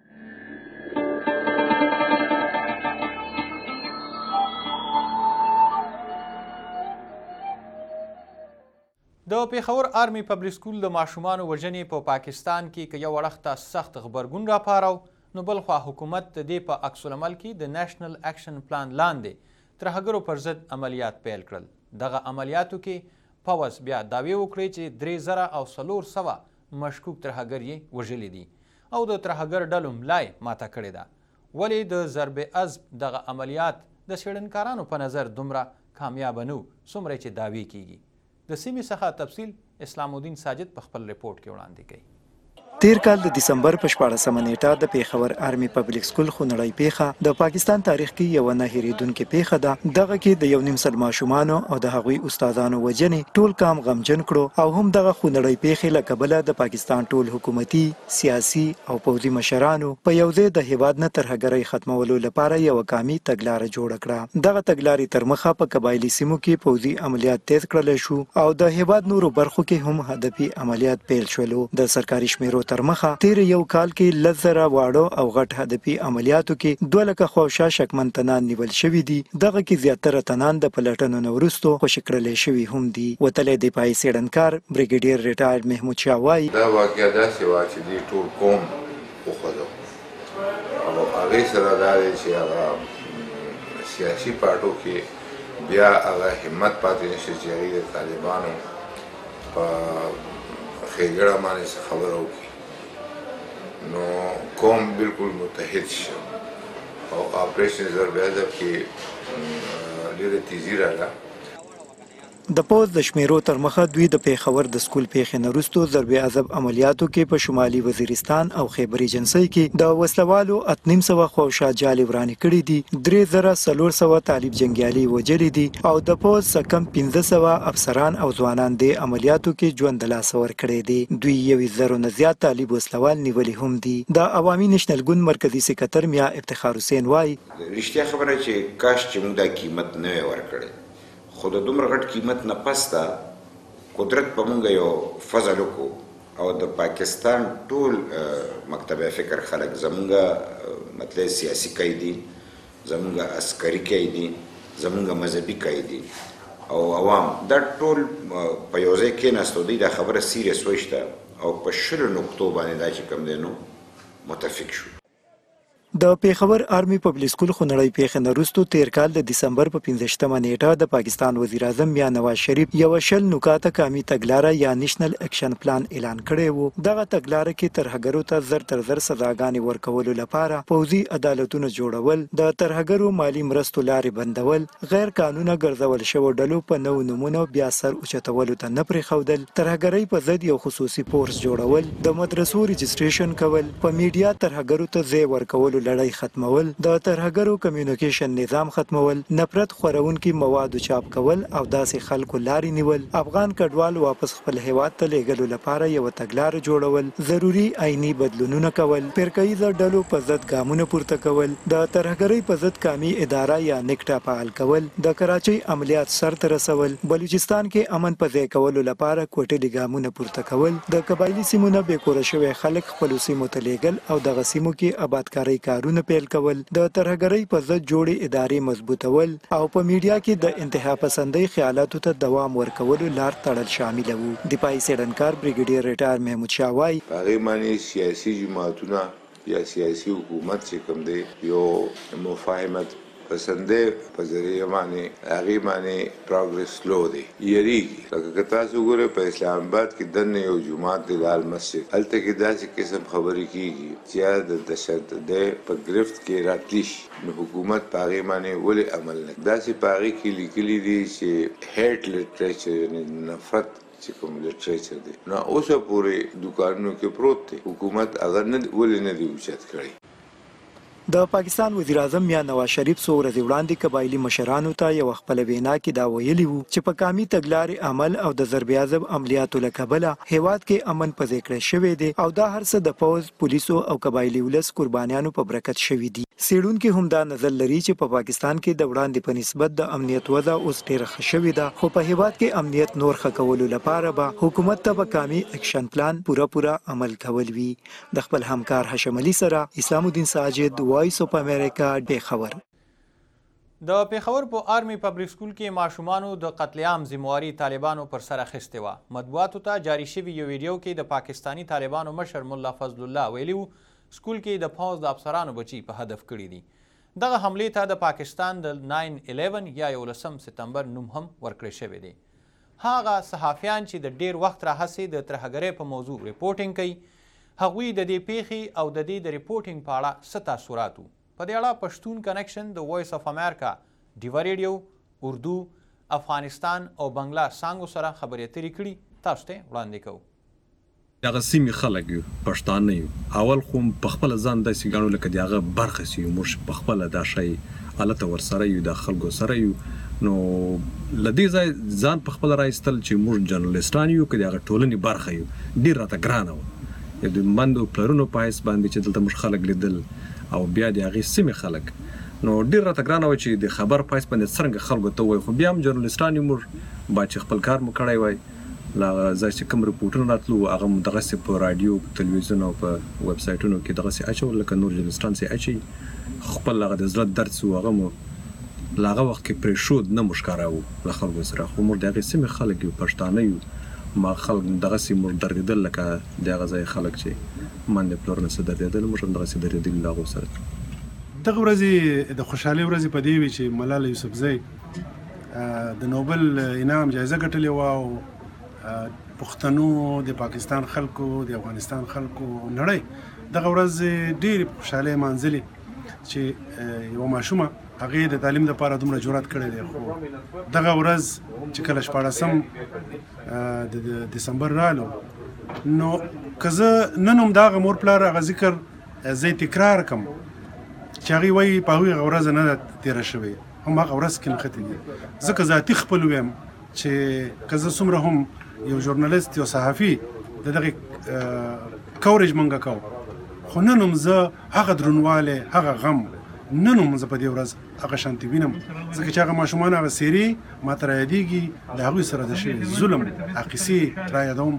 د پیښور آرمی پبلک سکول د ماشومانو وژنې په پاکستان کې که یو اړخ ته سخت غبرګون راپارو، نو بل خوا حکومت د دې په عکس العمل کې د نیشنل اکشن پلان لاندې ترهګرو پر ضد عملیات پیل کړل. دغه عملیاتو کې پوځ بیا دعوې وکړې چې درې زره او څلور سوه مشکوک ترهګر یې وژلي دي او د ترهګر ډلو ملای ماته کړې ده. ولې د ضرب عضب دغه عملیات د څېړنکارانو په نظر دومره کامیابه نه و څومره چې دعوې کیږي؟ د سیمې څخه تفصیل اسلام الدین ساجد په خپل ریپورټ کې وړاندې کوي. تیر کال د دسمبر په شپاړسمه نیټه د پیښور آرمی پبلک سکول خونړۍ پیښه د پاکستان تاریخ کې یوه نه هېرېدونکې پیښه ده. دغه کې د یو نیم سل ماشومانو او د هغوی استادانو وژنې ټول کام غمجن کړو او هم دغه خونړۍ پیښې له کبله د پاکستان ټول حکومتي، سیاسي او پوځي مشرانو په یو ځای د هېواد نه ترهګرۍ ختمولو لپاره یوه قامي تګلاره جوړه کړه. دغه تګلارې تر مخه په قبایلي سیمو کې پوځي عملیات تیز کړلی شو او د هېواد نورو برخو کې هم هدفي عملیات پیل شولو. د سرکاري شمیرو تر مخه تیر یو کال کې لس زره واړه او غټ هدفي عملیاتو کې دوه لکه خواوشا شکمن تنان نیول شوي دي. دغه کې زیاتره تنان د پلټنو نه وروسته خوشي کړلی شوي هم دي. وتلی دفاعي څېړنکار بریګیډیر ریټایر محمود شاه وایي دا واقعه داسې وه چې دې ټول قوم وښودو او هغې سره دا دی چې هغه سیاسي پارټو کې بیا هغه همت پاتې نشي چې هغوی د طالبانو په ښېګړه باندې څه خبره وکړي نو قوم بالکل متحد شي او اپریشن ضرب هدف کې ډېره تیزي راغله. د پوز د شمیرو تر مخه دوی د پیښور د سکول پیښې نه وروسته ضرب عذاب عملیاتو کې په شمالي وزیرستان او خیبر ایجنسۍ کې د وسلوالو اته نیم سوه خواوشا جالې ورانې کړي دي. درې زره څلور سوه طالب جنګیالي وژلي دي او د پوز څه کم پنځه سوه افسران او ځوانان د عملیاتو کې ژوند د لاسه ورکړی دي. دوی یوې زرو نه زیات طالب وسلوال نیولي هم دي. د عوامي نېشنل ګوند مرکزي سکرټر میا افتخار حسین وایي رښتیا خبره چې کاش چې موږ دا قیمت نه وی ورکړی خو د دومره غټ قیمت نه پس ته قدرت په موږ یو فضل وکړو او د پاکستان ټول مکتبه فکر خلک زموږ مطلب سیاسي قیدي زموږ عسکري قیدي زموږ مذهبي قیدي او عوام دا ټول په یو ځای کېناستو دوی دا خبره سیریس وشته او په شلو نقطو باندې دا چې کوم دی نو متفق شو. د پیښور آرمي پبلک سکول خونړۍ پیښې نه وروسته تیر کال د دسمبر په پنځه نیټه د پاکستان وزیر اعظم میا نواز شریف یو شل نکاته کامي تګلاره یا نیشنل اکشن پلان اعلان کړی وو. دغه تګلاره کې ترهګرو ته زر تر زر سزاګانې ورکولو لپاره پوځي عدالتونه جوړول، د ترهګرو مالی مرستو لارې بندول، غیر قانونه ګرځول شوو ډلو په نو نمونه بیا سر اوچتولو ته نه پرېښودل، ترهګرۍ په ضد یو خصوصي فورس جوړول، د مدرسو رجسټریشن کول، په میډیا ترهګرو ته ځای ورکولو لړۍ ختمول، د ترهګرو کمیونیکیشن نظام ختمول، نفرت خورونکي موادو چاپ کول او داسې خلکو لارې نیول، افغان کډوال واپس خپل هیواد ته لیږلو لپاره یو تګلاره جوړول، ضروري عیني بدلونونه کول، فرقهیزه ډلو په ضد ګامونه پورته کول، د ترهګرۍ په ضد قامي اداره یا نکټه فعال کول، د کراچۍ عملیات سرته رسول، بلوچستان کې امن په ځای کولو لپاره کوټلي ګامونه پورته کول، د قبایلي سیمونو بېکوره شوي خلک خپلو سیمو ته لیږل او دغه سیمو کې آبادکارۍ کارونه پیل کول، د ترهګرۍ په ضد جوړې ادارې مضبوطول او په میډیا کې د انتها پسندۍ خیالاتو ته دوام ورکولو لار تړل شامل وو. دفاعي څېړنکار بریګیډیر ریټایر محمود شاه وایي هغې باندې سیاسي جماعتونه یا سیاسي حکومت چې کوم دی یو مفاهمت پسندې په ذریعه باندې هغې باندې پروګرس سلو دی یریږي. لکه که تاسو ګورئ په اسلام آباد کې دننه یو جومات دی لال مسجد، هلته کې داسې قسم خبرې کېږي چې د دهشتګردۍ په ګرفت کې راتلی شي نو حکومت په هغې باندې ولې عمل نه کوي. داسې په هغې کې لیکلي دي چې هیټ لټریچر یعنې نفرت چې کوم لټریچر دی نو اوسه پورې دوکانونو کې پروت دی، حکومت هغه نه ولې نه دی اوچت کړی. د پاکستان وزیر اعظم میا نواز شریف څو ورځې وړاندې قبایلي مشرانو ته یو خپله وینا کې دا ویلي وو چې په قامي تګلارې عمل او د ضرب عذاب عملیاتو له کبله هیواد کې امن په ځای کړی شوی دی او دا هر څه د پوځ، پولیسو او قبایلي ولس قربانیانو په برکت شوي دي. څېړونکي هم دا نظر لري چې په پاکستان کې د وړاندې په نسبت د امنیت وضع اوس ډېره ښه شوې ده، خو په هیواد کې امنیت نور ښه کولو لپاره به حکومت ته به قامي اکشن پلان پوره پوره عمل کول وي. د خپل همکار هاشم علي سره اسلام الدین ساجد، وایس اف امریکا، پیښور. د پیښور په آرمي پبلک سکول کې ماشومانو د قتل عام ذمواري طالبانو پر سر اخیستې وه. مطبوعاتو ته جاري شوي یو ویډیو کې د پاکستاني طالبانو مشر ملا فضل الله ویلي و سکول کې د پوځ د افسرانو بچي په هدف کړي دي. دغه حملې ته د پاکستان د ناین الیون یا یولسم سپتمبر نوم هم ورکړی شوی دی. هغه صحافیان چې د ډیر وخت راهیسې د ترهګرۍ په موضوع ریپورټینګ کوي هغوی د دې پیښې او د دې د ریپورټینګ په اړه څه تاثرات وو. په دې اړه پښتون کنیکشن، د وایس اف امریکا، ډیوا ریډیو، اردو، افغانستان او بنگلا څانګو سره خبرې اترې کړي، تاسو ته وړاندې کوو. دغه سیمې خلک یو، پښتانه یو، اول خو په خپله ځان داسې ګڼو لکه د هغه برخه سي یو، موږ په خپله دا شی هلته ورسره یو، د خلکو سره یو. نو له دې ځای ځان په خپله راایستل چې موږ جرنالستان یو که د هغه ټولنې برخه یو ډېر راته ګرانه وه. د مندو پلرونو په حیث باندې چې دلته موږ خلک لیدل او بیا د هغې سیمې خلک نو ډېر راته ګرانه وه چې د خبر په حیث باندې څرنګه خلکو ته ووایو، خو بیا هم جرنالستان یو موږ باید چې خپل کار مو کړی وای لا ځای چې کوم رپورټونه راتلو هغه مو دغسې په رادیو په تلویزیون او په ویب سایټونو کې دغسې اچول لکه نور جرنالستان چې اچي خپل هغه د زړه درد سو هغه مو له هغه وخت کې پرېښود نه مو ښکاره وو له خلکو سره خو موږ د هغې سیمې خلک یو پښتانه یو ما خلک دغسې موږ دردېدل لکه د هغه ځای خلک چې من د پلور نه څه دردېدل موږ هم دغسې دردېدلي له هغو سره دغه ورځې د خوشحالۍ ورځې په دې وي چې ملاله یوسفزۍ د نوبل انعام جایزه ګټلې وه او پښتنو د پاکستان خلکو د افغانستان خلکو نړۍ دغه ورځ ډېرې خوشحالۍ مانځلې چې یوه ماشومه هغې د تعلیم دپاره دومره جرأت کړی دی خو دغه ورځ چې کله شپاړسم د دسمبر رالو نو که زه نن هم د هغه مور پلار هغه ذکر زه تکرار کړم چې هغوی وایي په هغوی هغه ورځ نه ده تېره شوې هم هغه ورځ کې نښتې دي ځکه ذاتي خپل ویم چې که زه څومره هم یو ژورنالیست یو صحافي د دغې کوریج موږ کوو خو نن هم زه هغه درونوالی هغه غم نن هم زه په دې ورځ هغه شانتې وینم ځکه چې هغه ماشومان هغه څېرې ما ته رایادېږي د هغوی سره د شوي ظلم هغه کیسې رایادوم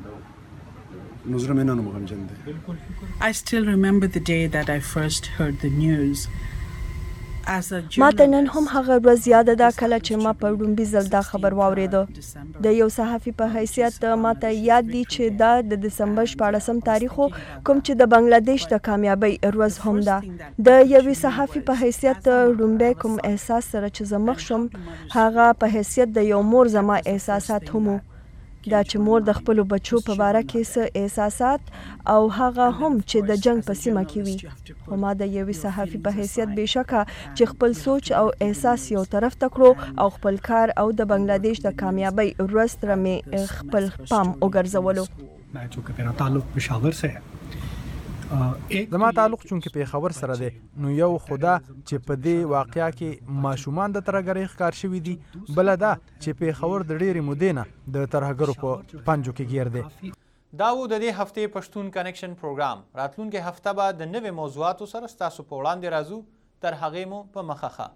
نو زړه مې نن هم غمجن دی. I still remember the day that I first heard the news. ما ته نن هم هغه ورځ یاده ده کله چې ما په لومبي ځل دا خبر واورېده. د یو صحافي په حیثیت ما ته یاد دي چې دا د دسمبر شپاړسم تاریخ کوم چې د بنگلادیش د کامیابۍ ورځ هم ده. د یوې صحافي په حیثیت لومبی کوم احساس سره چې زه مخ شوم هغه په حیثیت د یو مور زما احساسات هم دا چې مور د خپلو بچو په باره کې څه احساسات او هغه هم چې د جنگ په سیمه کې وي خو ما د یوې صحافي په حیثیت بېشکه چې خپل سوچ او احساس یو طرف ته کړو او خپل کار او د بنگلادیش د کامیابۍ ورځ سره مې خپل پام وګرځولو. چونکه میرا تعلق پشاور سے ہے زما تعلق چونکې پیښور سره دی نو یو خدا چې په دې واقعیا کې ماشومان د ترهګرۍ ښکار شوي دي بله دا چې پیښور د ډېرې مودې نه د ترهګرو په پنجو کې ګیر دی. دا و د دې هفتې پښتون کنیکشن پروګرام. راتلونکې هفته به د نوې موضوعاتو سره ستاسو په وړاندې راځو. تر هغې مو په مخه ښه.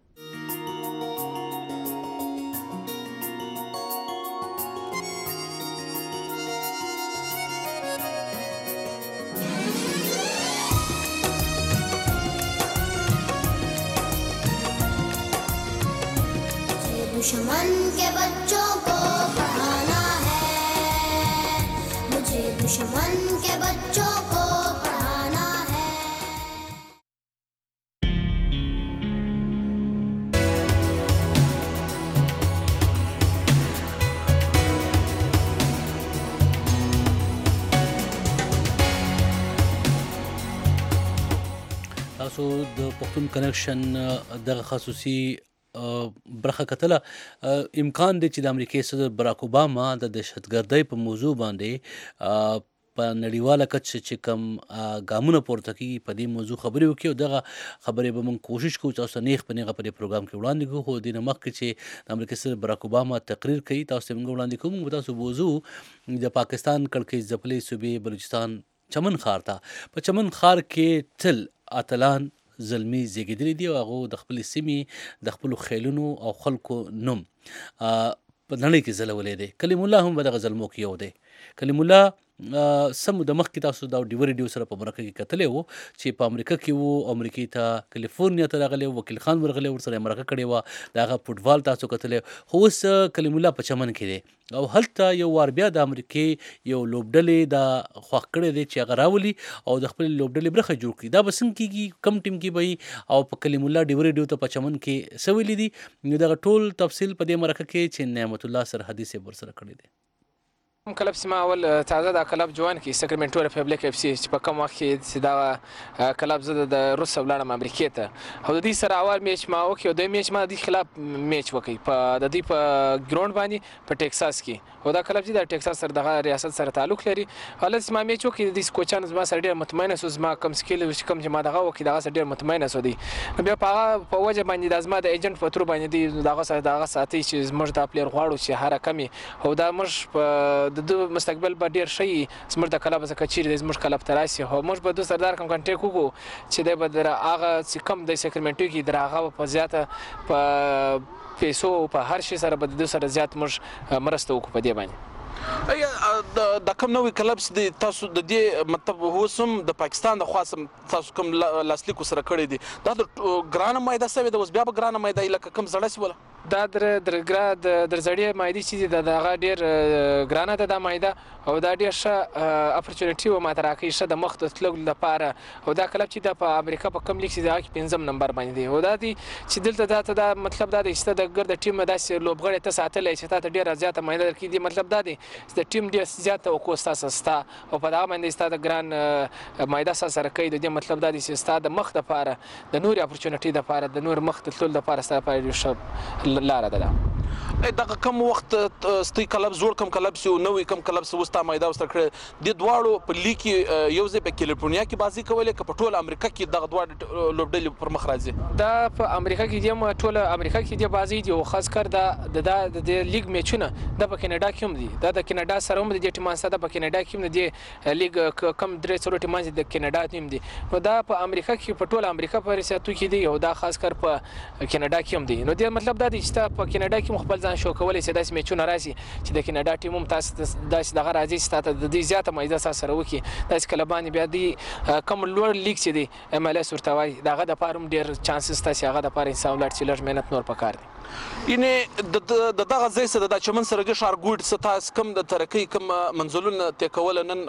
दुश्मन के बच्चों को पढ़ाना है, मुझे दुश्मन के बच्चों को पढ़ाना है. تاسو د پښتون کنیکشن دغه خصوصي برخه کتله امکان دی چې د امریکای صدر براک اوباما د دهشتګردۍ په موضوع باندې په نړیواله کچه چې کوم ګامونه پورته کیږي په دې موضوع خبرې وکړي او دغه خبرې به موږ کوشش کوو چې تاسو ته نیغ په نیغه په دې پروګرام کې وړاندې کړو. خو دې نه مخکې چې د امریکای صدر براک اوباما تقریر کوي تاسو ته موږ وړاندې کوو. موږ تاسو بوځو د پاکستان کړکۍ ځپلې صوبې بلوچستان چمن ښار ته. په چمن ښار کې تل اتلان زلمی زیږېدلي دي او هغو د خپلې سیمې د خپلو خیلونو او خلکو نوم په نړۍ کې ځلولی دی. کلیم الله هم په دغه زلمو کې یو دی. کلیم الله سم د مخکې تاسو دا ډیو ریډیو سره په مرکه کې کتلی و چې په امریکا کې و امریکې ته کلیفورنیا ته راغلی وکیل خان ورغلی ورسره مرکه کړې وه د هغه فوټبال تاسو کتلی. خو اوس کلیم الله په چمن کې دی او هلته یو وار بیا د امریکې یو لوبډلې دا خوښ کړی دی چې هغه راولي او د خپلې لوبډلې برخه جوړ کړي. دا به څنګه کېږي کم ټیم کې به وي او په کلیم الله ډیو ریډیو ته په چمن کې څه ویلي دي نو دغه ټول تفصیل په دې مرکه کې چې نعمت الله سرحدي صاحب ورسره کړی دی. کلب چې ما اول تازه دا کلب جوان کې ساکرامنټو ریپبلیک اف سی چې په کوم وخت کې چې دا کلب زه د روس ولاړم امریکې ته او د دې سره اول میچ ما وکړ او د میچ ما د خلاف میچ وکړ په د دې په ګراوند باندې په ټکساس کې او دا کلب چې د ټکساس سره د ریاست سره تعلق لري. ولې چې ما میچ وکړ د کوچان زما سره ډېر مطمئن اوس ما کم سکیل چې کم چې ما دغه وکړ دغه سره ډېر مطمئن اوس دی. بیا په په وجه باندې د ازما د ایجنټ په تر باندې دغه سره دغه ساتي چې زموږ د پلیر غواړو چې هر کمی او دا موږ په د مستقبل به ډېر ښه وي زموږ د کلب څخه چیرې دی زموږ کلب ته راشي او موږ به دوه سردار کوم کنټیکټ وکړو چې دی به در هغه چې کم د ساکرامنټو کې در هغه په زیاته په پیسو په هر شي سره به د دوه سره زیات موږ مرسته وکړو په دې باندې. د کوم نوې کلب دی تاسو د دې مطلب هوسم د پاکستان د خاصم تاسو کوم لاسلیک سره کړی دي دا د ګرانه مایده سوي د اوس بیا به ګرانه مایده لکه کوم زړه سی ولا دا در درګرا د درځړی مایده چې د هغه ډیر ګرانه ده د مایده او دا ډیر ښه اپورچونټي و ماته راکړي ښه د مخ د تلو لپاره او دا کلب چې د په امریکا په کم لیک چې دا پنځم نمبر باندې دی او دا دی چې دلته دا ته دا مطلب دا دی چې د ګرد ټیم داسې لوبغړی ته ساتلې چې تا ډیر زیاته مایده درکې دي مطلب دا دی چې د ټیم ډیر زیاته وکړه تاسو ستا او په دا باندې ستا د ګران مایده سره کوي د دې مطلب دا دی چې ستا د مخ لپاره د نور اپورچونټي لپاره د نور مخ د تلو لپاره ستا لپاره لاره ده دغه کم وخت ستې کلب زوړ کم کلب سو نوې کم کلب سو وستا مایدا وسره کړ د دواړو په لیکي یو ځای په کیلیفورنیا کې بازی کولې ک په ټول امریکا کې دغه دواړو لوبډلې پر مخ راځي دا په امریکا کې دی ټول امریکا کې دی بازی دی او خاص کر دا د د لیګ میچونه د په کینیډا کې هم دي دا د کینیډا سره هم د ټیمان سره په کینیډا کې هم دی لیګ کم درې څلور ټیمان د کینیډا ټیم دي نو دا په امریکا کې په ټول امریکا په ریاستو کې دی او دا خاص کر په کینیډا کې هم دی نو د مطلب دا دی چې په کینیډا کې خپل ځان شو کولای چې داسې میچونه راشي چې د کینیډا ټیم هم تاسو داسې دغه راځي چې تاسو د دې زیاته مایده سره وکي داسې کلبان بیا دی کوم لوړ لیګ چې دی ام ال اس ورته وای دغه د پاره ډیر چانسز تاسو هغه د پاره انسان ولر چې لږ مهنت نور پکار دي ینه د دغه ځای سره د چمن سره ګ شار ګوډ ستاس کم د ترقی کم منزلون ته کول نن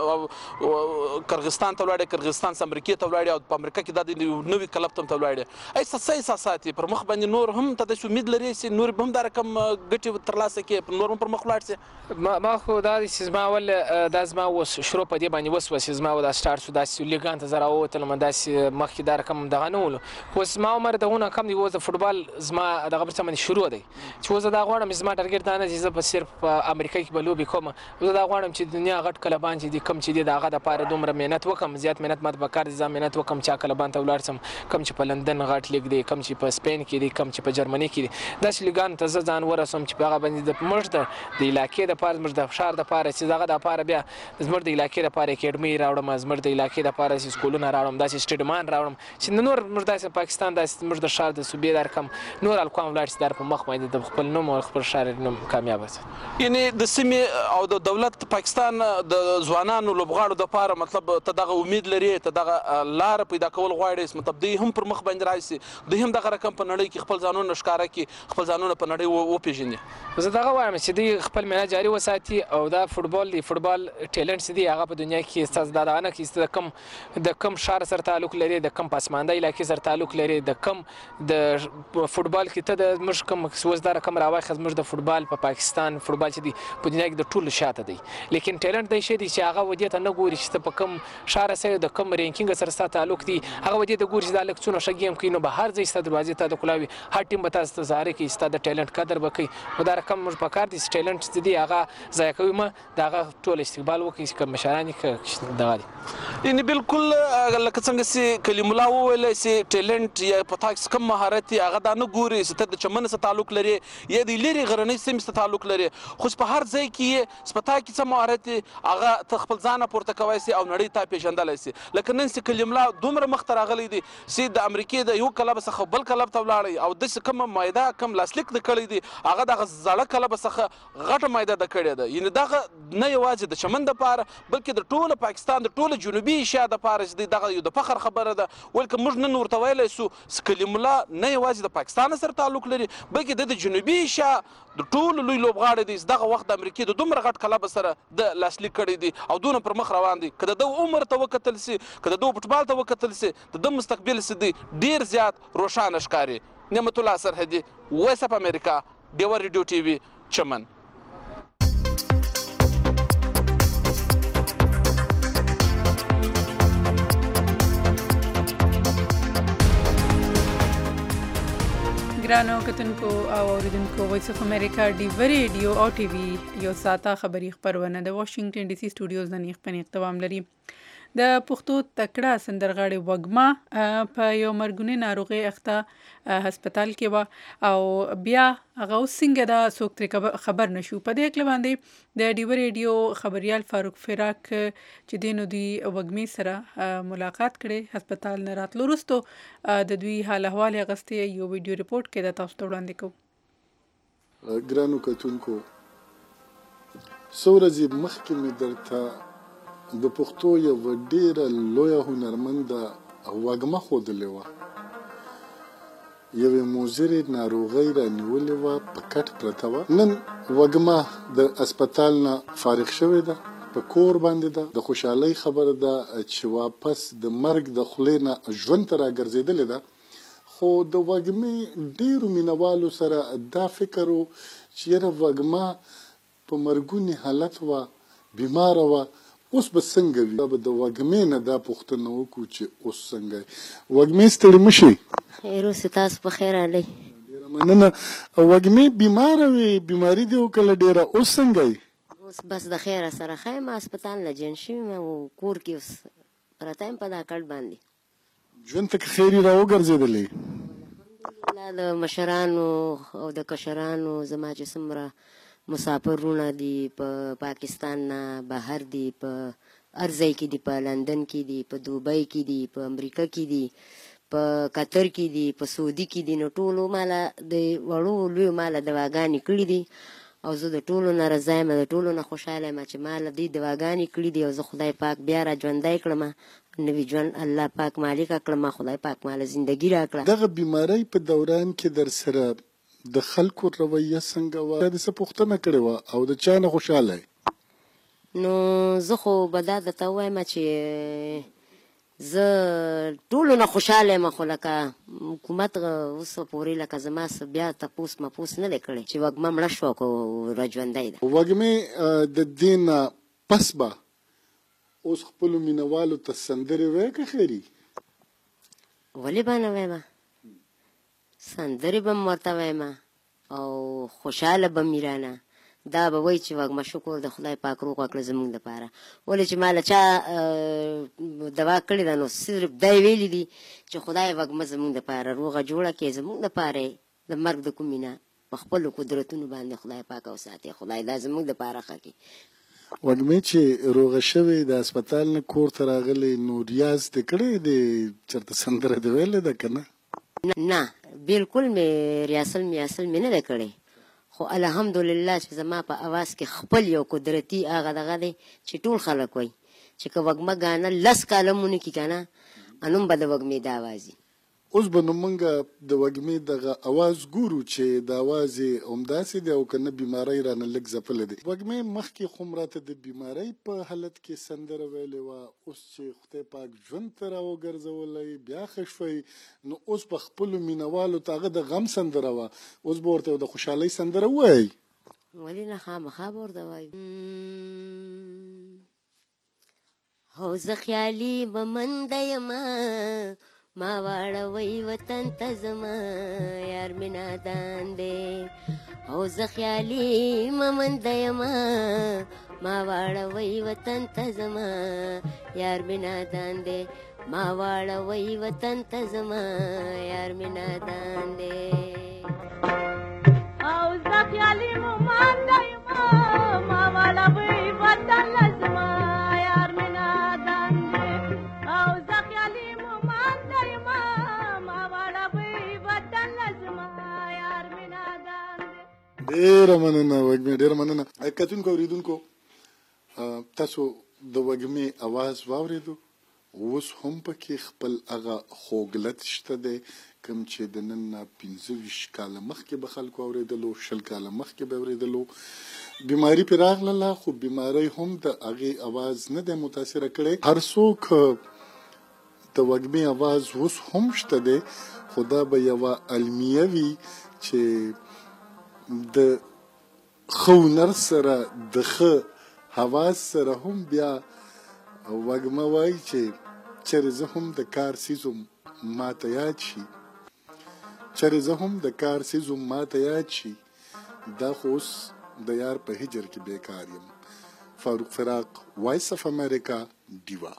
کرغستان ته ولاړ کرغستان سم امریکا ته ولاړ او په امریکا کې د نوې کلب ته ولاړ ای ساسي ساساتي پر مخ باندې نور هم ته د امید لري چې نور به هم د رقم ګټي تر لاسه کې نور پر مخ ولاړ سي ما خو دا چې ما ول د ازما وس شروع په دې باندې وس وس ازما د سٹارټ سو د لیګان ته زرا او تل مداس مخ کې د رقم دغه نو خو اسما عمر دغه کم دی وز فوتبال زما دغه پر څه شروع دی چې وزه دا غواړم زما ټارګټ دا نه چې په صرف په امریکا کې بلوبي کوم وزه دا غواړم چې دنیا غټ کلبان چې د کم چې دی دغه د پاره دومره مهنت وکم زیات مهنت مت بکار دي زما مهنت وکم چې کلبان ته ولارسم کم چې په لندن غټ لیګ دی کم چې په سپین کې دی کم چې په جرمني کې دی داس لیګان ته ځان ورسوم چې په هغه باندې د مرد د علاقې د پاره مرد د شهر د پاره چې دغه د پاره بیا د مرد د علاقې د پاره اکیډمي راوړم از مرد د علاقې د پاره چې سکولونه راوړم داسې سټډمان راوړم چې نور مرد د پاکستان د مرد د شهر د صوبې در کم نور الکوام ولارس در په مخ باندې د خپل نوم او خپل شهر نوم کامیاب شي یعنی د سیمې او د دولت پاکستان د ځوانانو لوبغاړو د پاره مطلب ته دغه امید لري ته دغه لار پیدا کول غواړي مطلب دی هم پر مخ باندې راځي د هم دغه رقم په نړۍ کې خپل ځانونه ښکارا کې خپل ځانونه په نړۍ و پیژني زه دغه وایم چې دی خپل مهنت جاري وساتي او دا فوتبال دی فوتبال ټیلنټس دی هغه په دنیا کې استاد دغه نه کې د کم د کم شهر سره تعلق لري د کم پاسمانده علاقې سره تعلق لري د کم د فوتبال کې ته د مش کم وزدار کم راوای خزمش د فوتبال په پاکستان فوتبال چې دی په دنیا کې د ټولو شاته دی لیکن ټیلنټ دی شي دی چې هغه ودی ته نه ګوري چې په کم شهر سره د کم رینکینګ سره ستاسو تعلق دی هغه ودی ته ګوري چې د لکڅونو شګیم کوي نو به هر ځای ستاسو دروازې ته د کلاوي هر ټیم به تاسو ته ظاهر کوي ستاسو د ټیلنټ قدر وکړي نو دا رقم مش پکار دي ټیلنټ چې دی هغه ځای کوي ما دغه ټول استقبال وکړي چې مشرانی کې دغه دی یعنی بالکل لکه څنګه چې کلیم الله وویل چې ټیلنټ یا په تاسو کوم مهارت هغه دا نه ګوري چې ته د چمن سره تعلق لري یا د لری غرنۍ سیمې سره تعلق لري خو په هر ځای کې سپتا کې څه مهارت هغه ته خپل ځان پورته کوي سي او نړۍ ته پیژندل سي لکه نن چې کلیم الله دومره مخ ته راغلی دي چې د امریکای د یو کلب څخه بل کلب ته ولاړی او د کوم مایده کم لاسلیک د کړی دي هغه د زړه کلب څخه غټه مایده د کړی ده یعنی دغه نه یوازې د چمن د پاره بلکې د ټوله پاکستان د ټوله جنوبي ایشیا د پاره چې دغه یو د فخر خبره ده ولکه موږ نن ورته ویلی سو کلیم الله نه یوازې د پاکستان سره تعلق لري بلکې د جنوبي ایشیا د ټولو لوی لوبغاړي دي دغه وخت د امریکای د دومره غټ کلب سره د لاسلیک کړی دي او دونه پر مخ روان دي کله د عمر ته وکتل سي کله د فوتبال ته وکتل سي د مستقبل سي دي ډیر زیات روښانه ښکاري نعمت الله سرحدي وایس اف امریکا ډیور ریډیو ټي وي چمن ګرانو کتونکو او اوریدونکو وایس اف امریکا ډیور ریډیو او ټي وي یو ساته خبری خبرونه د واشنگټن ډي سي سټوډیوز نه خپنې اقتوام لري د پښتو تکړه سندرغاړي وګما په یو مرګونی ناروغي اخته هسپتال کې و او بیا هغه څنګه دا څوک تر خبر نشو په دې کله باندې د ډیور ریډیو خبريال فاروق فراق چې دینو دی وګمی سره ملاقات کړي هسپتال نه راتلو وروسته د دوی حال احوال غستې یو ویډیو ریپورت کې د تاسو ته وړاندې کوم ګرانو کتونکو څو ورځې مخکې مې درته د پښتو یوه ډېره لویه هنرمنده وږمه ښودلې وه. یوې مضرې ناروغۍ رانیولې وه، په کټ پرته وه. نن وږمه د اسپتال نه فارغ شوې ده، په کور باندې ده. د خوشحالۍ خبره ده چې واپس د مرګ د خولې نه ژوند ته راګرځېدلې ده. خو د وږمې ډېرو مینوالو سره دا فکر و چې یاره وږمه په مرګوني حالت وه، بیماره وه، اوس به څنګه وي؟ به د وږمې نه دا پوښتنه وکړو چې اوس څنګه یې. وږمې ستړې مه شئ. خیر اوسې، تاسو په خیر راغلی. ډېره مننه. وږمې بیماره وې، بیماري دې وکړله ډېره، اوس څنګه یې؟ اوس بس د خیره سره ښه یم، هسپتال نه جن شوي یم او کور کې اوس پرته یم په دا کټ باندې. ژوند ته که خیر یې راوګرځېدلی؟ الحمدلله د مشرانو او د کشرانو زما چې څومره مسافرونه دي په پاکستان نه بهر دي، په هر ځای کې دي، په لندن کې دي، په دوبۍ کې دي، په امریکا کې دي، په قطر کې دي، په سعودي کې دي. نو ټولو ماله د وړو لویو ماله دواګانې کړي دي او زه د ټولو نه رضا یم، د ټولو نه خوشحاله یم چې ماله دوی دواګانې کړي دي او زه خدای پاک بیا را ژوندی کړم، نوي ژوند الله پاک مالکه کړم، خدای پاک ماله زندګي را کړه. دغه بیمارۍ په دوران کې در سره د خلکو رویه څنګه وه؟ د څه پوښتنه کړې وه او د چا نه خوشحاله یې؟ نو زه خو به دا درته ووایم چې زه ټولو نه خوشحاله یم، خو لکه حکومت اوسه پورې لکه زما څه بیا تپوس مپوس نه دی کړی چې وږمه مړه شوه که راژوندی ده. وږمې د دې نه پس به اوس خپلو مینهوالو ته سندرې وایې که خیري؟ ولې به نه وایم، سندرې به م ورته وایم او خوشحاله به مې رانه. دا به وایي چې وږمه شکر د خدای پاک روغ وکړه زموږ دپاره. ولې چې ما له چا دوا کړې ده نو صرف دا یې ویلي دي چې خدای وږمه زموږ دپاره روغه جوړه کړې، زموږ دپاره د مرګ د کومې نه په خپلو قدرتونو باندې خدای پاک وساتي، خدای دا زموږ دپاره ښه کړي. وږمې چې روغه شوې د اسپتال نه کور ته راغلی نو ریاض دې کړی دی؟ چېرته سندره دې ویلې ده که نه؟ نه بالکل مې ریاسل میاسل مې نه ده کړی، خو الحمدلله چې زما په اواز کې خپل یو قدرتي هغه دغه دی چې ټول خلک وایي چې که وږمه ګانه لس کاله مونږ کې که نه انوم به د وږمې د اواز وي. اوس به نو موږ د وږمې دغه اواز ګورو چې د اواز یې همداسې دی او که نه بیمارۍ رانه لږ ځپلی دی. وږمې مخکې خو م راته د بیمارۍ په حالت کې سندره ویلې وه، اوس چې خدای پاک ژوند ته راوګرځولی بیا ښه شوی نو اوس په خپلو مینهوالو ته هغه د غم سندره وه، اوس به ورته د خوشحالۍ سندره ووایئ؟ ولې نه، خامخا به ورته وایو. هو زه خیالي بمنده یمه ما واړوئ وطن ته زما یار مې نادان دی. او زه خیالي ممنده یمه ما واړوئ وطن ته زما یار مې نادان دی. ما واړوئ وطن ته زما یار مې نادان دی. او زه خیالي ممنده یمه ما واړوئ وطن ته زما یار مې نادان دی. او زه خیالي ډېره مننه وږمې، ډېره مننه. کتونکو اورېدونکو تاسو د وږمې اواز واورېدو، اوس هم پکې خپل هغه خوږلت شته دی کوم چې د نن نه پنځه ویشت کاله مخکې به خلکو اورېدلو، شل کاله مخکې به اورېدلو. بیماري پرې راغله خو بیمارۍ هم د هغې اواز نه دی متاثره کړی. هر څوک د وږمې اواز اوس هم شته دی، خو دا به یوه المیه وي چې د ښه هنر سره د ښه حواس سره هم بیا وږمه وایي چې چېرې زه هم د کار څیزم ماته یاد شي، چېرې زه هم د کار څیزم ماته یاد شي، دا خو اوس د یار په هجر کې بیکار یم. فاروق فراق، وایس اف امریکا، ډیوا.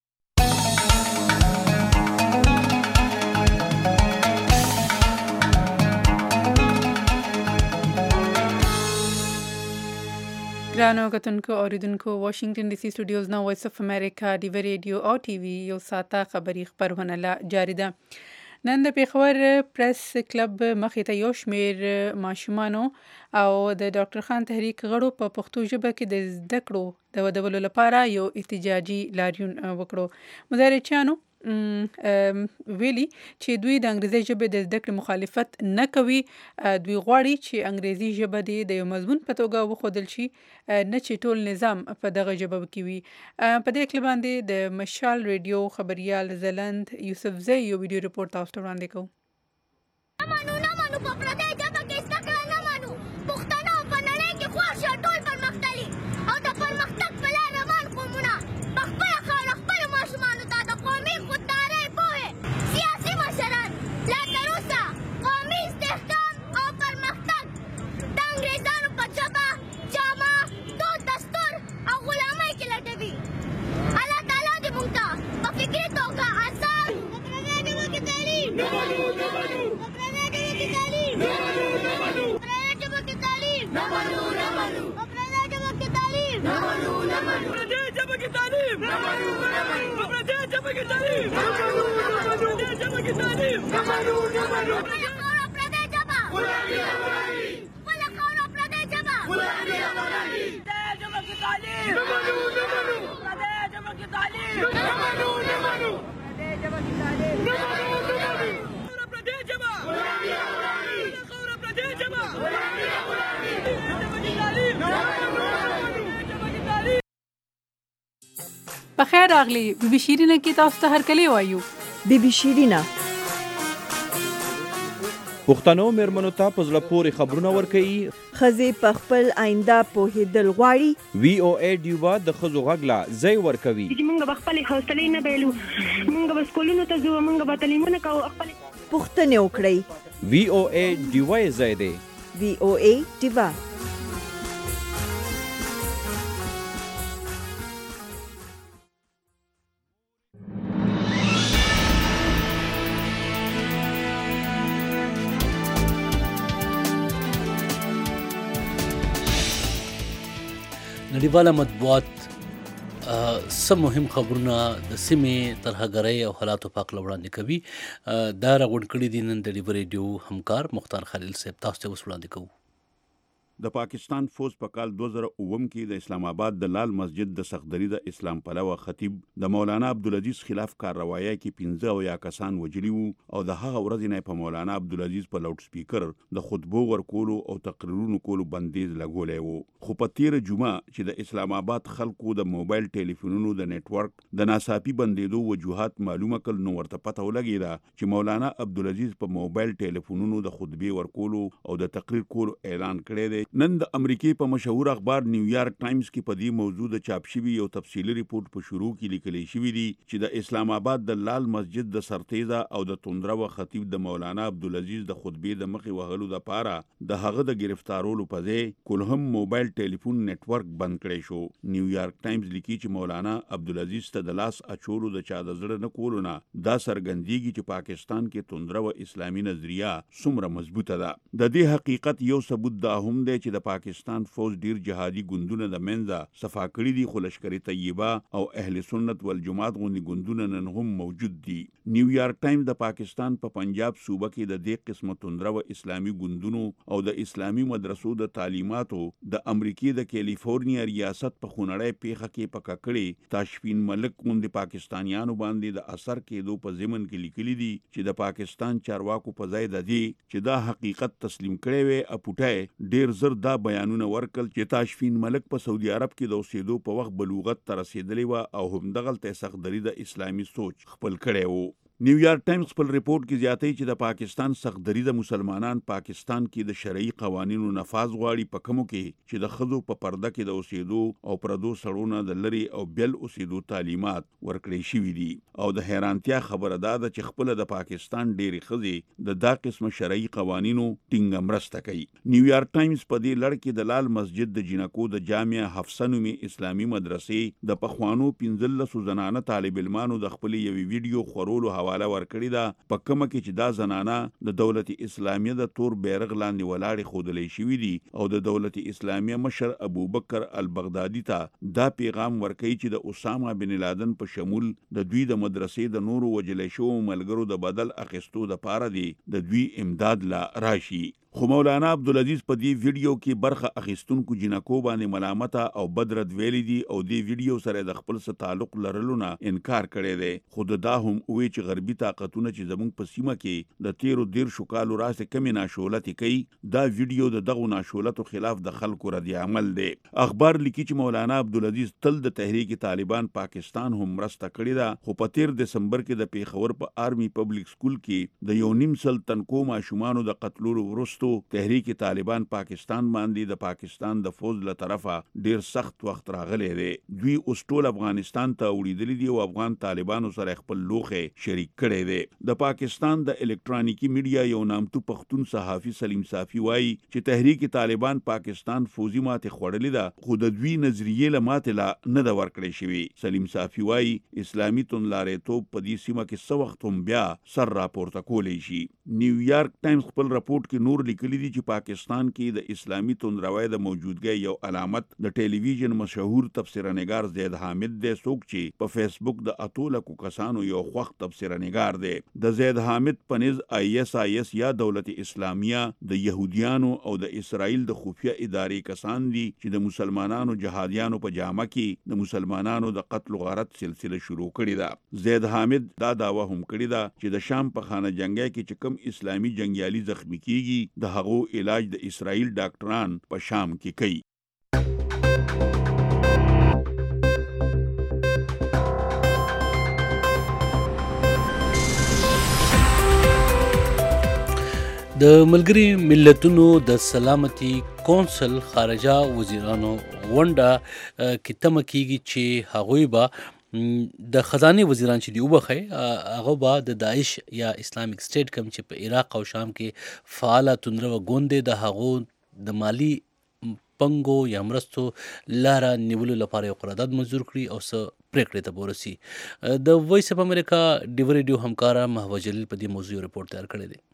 ګرانو کتونکو اوریدونکو، واشنگټن ډي سي سټوډیوز نه وایس اف امریکا ډیوی ریډیو او ټي وي یو ساته خبري خبرونه لا جاری ده. نن د پیښور پریس کلب مخې ته یو شمېر ماشومانو او د ډاکټر خان تحریک غړو په پښتو ژبه کې د زده کړو د ودولو لپاره یو احتجاجي لاریون وکړو. مظاهرچیانو ویلي چې دوی د انګریزي ژبې د زده کړې مخالفت نه کوي. دوی غواړي چې انګریزي ژبه د یو مضمون په توګه وښودل شي، نه چې ټول نظام په دغه ژبه کې وي. په دې کله باندې د مشال ریډیو خبريال زلند یوسف زئی یو ویډیو ریپورت تاسو ته وړاندې کوو. بخیر راغلی بی بی شیرینه کې تاسو ته هرکلی وایو. بی بی شیرینه پښتنو میرمنو ته په زړه پورې خبرونه ورکوي. ښځې په خپل آینده پوهېدل غواړي. وی او ای ډیوبا د ښځو غږ لا ځای ورکوي. موږ به خپلې حوصلې نه بایلو، موږ به سکولونو ته ځو، موږ به تعلیمونه کوو، خپلې پوښتنې وکړئ. وی او ای ډیوبا یې ځای دی. وی او ای ډیوبا. نړیواله مطبوعات څه مهم خبرونه د سیمې ترهګرۍ او حالاتو په هکله وړاندې کوي. دا راغونډ کړي دي نن د ډیو ریډیو همکار مختار خلیل صاحب. تاسو ته اوس وړاندې کوو. د پاکستان فوج په کال دوه زره اووم کې د اسلام آباد د لال مسجد د صخدري د اسلام پلوه خطیب د مولانا عبدالعزیز خلاف کارروایه کې پنځه اویا کسان وژلي وو او د هغه ورځې نه په مولانا عبدالعزیز په لاوډ سپیکر د خطبو ورکولو او تقریرونو کولو بندیز لګولی وو. خو په تیره جمعه چې د اسلام آباد خلکو د موبایل ټلیفونونو د نیټورک د ناڅاپي بندیدو وجوهات معلومه کړل، نو ورته پته ولګېده چې مولانا عبدالعزیز په موبایل ټلیفونونو د خطبې ورکولو او د تقریر کولو اعلان کړی دی. نن د امریکای په مشهور اخبار نیویارک ټایمز کې په دې موضوع د چاپ شوي یو تفصیلي ریپورت په شروع کې لیکلی شوي دي چې د اسلام آباد د لال مسجد د سرتیزه او د توندروه خطیب د مولانا عبدالعزیز د خطبې د مخې وهلو لپاره د هغه د گرفتارولو په ځای کلهم موبایل ټلیفون نیټورک بند کړی شو. نیویارک ټایمز لیکي چې مولانا عبدالعزیز ته د لاس اچولو د چا د زړه نه کولو نه دا څرګندېږي چې پاکستان کې توندروه اسلامي نظریه څومره مضبوطه ده. د دې حقیقت یو ثبوت دا هم دی چې د پاکستان فوج ډیر جهادي ګوندونه د منځه صفا کړي دي، خو لشکر طیبه او اهل سنت والجماعت غوندي ګوندونه نن هم موجود دي. نیویارک ټایم د پاکستان په پا پنجاب صوبه کې د دې قسمه توندروه اسلامي ګوندونو او د اسلامي مدرسو د تعلیماتو د امریکای د کیلیفورنیا ریاست په خونړی پیښه کې پکا کړي تاشفین ملک غوندي پاکستانیانو باندې د اثر کېدو په ضمن کې لیکلي دي چې د پاکستان چارواکو په ځای د دې چې دا حقیقت تسلیم کړي وي اپوټای ډیر زر دا بیانونه ورکل چې تاشفین ملک په سعودي عرب کې د اوسېدو په وخت بلوغت ته رسېدلی وه او همدغلته یې سخدري د اسلامي سوچ خپل کړی و. نیویارک ټایمز خپل ریپورت کې زیاتوي چې د پاکستان سخدري د مسلمانان پاکستان کې د شرعي قوانینو نفاذ غواړي په کومو کې چې د ښځو په پرده کې د اوسېدو او پردو سړو د لرې او بیل اوسېدو تعلیمات ورکړی شوي دي. او د حیرانتیا خبره دا ده چې خپله د پاکستان ډېرې ښځې د دا قسمه شرعي قوانینو ټینګه مرسته کوي. نیویارک ټایمز په دې لړ کې د لال مسجد د جینکو د جامع حفصه نومې اسلامي مدرسې د پخوانو پنځلسو زنانه طالب علمانو د خپلې یوې ویډیو خورولو حواله حواله ورکړې ده په کومه کې چې دا زنانه د دولت اسلامیه د تور بیرغ لاندې ولاړې ښودلی شوي دي او د دولت اسلامیه مشر ابوبکر البغدادي ته دا پیغام ورکوي چې د اسامه بن لادن په شمول د دوی د مدرسې د نورو وجلی شوو ملګرو د بدل اخیستو دپاره دی د دوی امداد لا راشي. خو مولانا عبدالعزیز په دې ویډیو کې برخه اخیستونکو جنکو باندې ملامته او بدرد ویلي دي او دې ویډیو سره د خپل څه تعلق لرلو نه انکار کړی دی. خو د دا هم وی چې غربي طاقتونه چې زموږ په سیمه کې د تیرو دیرشو کالو راهیسې کمې ناشولتې کوي، دا ویډیو د دغو ناشولتو خلاف د خلکو رد عمل دی. اخبار لیکي چې مولانا عبدالعزیز تل د تحریک طالبان پاکستان هم مرسته کړې ده، خو په تیر دسمبر کې د پیښور په آرمی پبلک سکول کې د یو نیم سل تنکو ماشومانو د قتلولو وروسته تحریک طالبان پاکستان باندې د پاکستان د فوج له طرفه ډیر سخت وخت راغلی دی. دوی اوس ټول افغانستان ته وړېدلي دي او افغان طالبانو سره خپل لوښی شریک کړی دی. د پاکستان د الکترونیکی میډیا یو نامتو پښتون صحافي سلیم صافي وایي چې تحریک طالبان پاکستان فوجي ماتې خوړلې ده، خو د دوی نظریې له ماتې لا نه ده ورکړې شوې. سلیم صافي وایي اسلامي توندلاریتوب په دې سیمه کې څه وخت هم بیا سر راپورته کولی شي. نیویارک ټایمز خپل راپورټ کې نور لیکلي دي چې پاکستان کې د اسلامي توندروي د موجودګۍ یو علامت د ټلویزیون مشهور تبصره‌نگار زید حامد دی، څوک چې په فیسبوک د اتو لکو کسانو یو خوښ تبصره‌نگار دی. د زید حامد په نظ آی ایس آی ایس یا دولت اسلامیه د یهودیانو او د اسرائیل د خفیه ادارې کسان دي چې د مسلمانانو جهادیانو په جامه کې د مسلمانانو د قتل و غارت سلسله شروع کړې ده. زید حامد دا داوا هم کړې ده چې د شام په خانه جنگي کې چې کوم اسلامي جنگیالي زخمی کیږي د هغو علاج د اسرائیل ډاکټران په شام کې کوي. د ملګري ملتونو د سلامتي کونسل خارجه وزیرانو غونډه کې تمه کیږي چې هغوی به د خزانه وزیران چې دی وبخي هغه به د داعش یا اسلامیک سټیټ کم چې په عراق او شام کې فعال توندره غوندې د هغو د مالی پنګو یا مرستو لاره نیولو لپاره یو قرارداد منظور کړي او څه پریکړې ته ورسي. د وایس اف امریکا ډیو ریډیو همکار محو جلیل په دې موضوع رپورټ تیار کړی دی.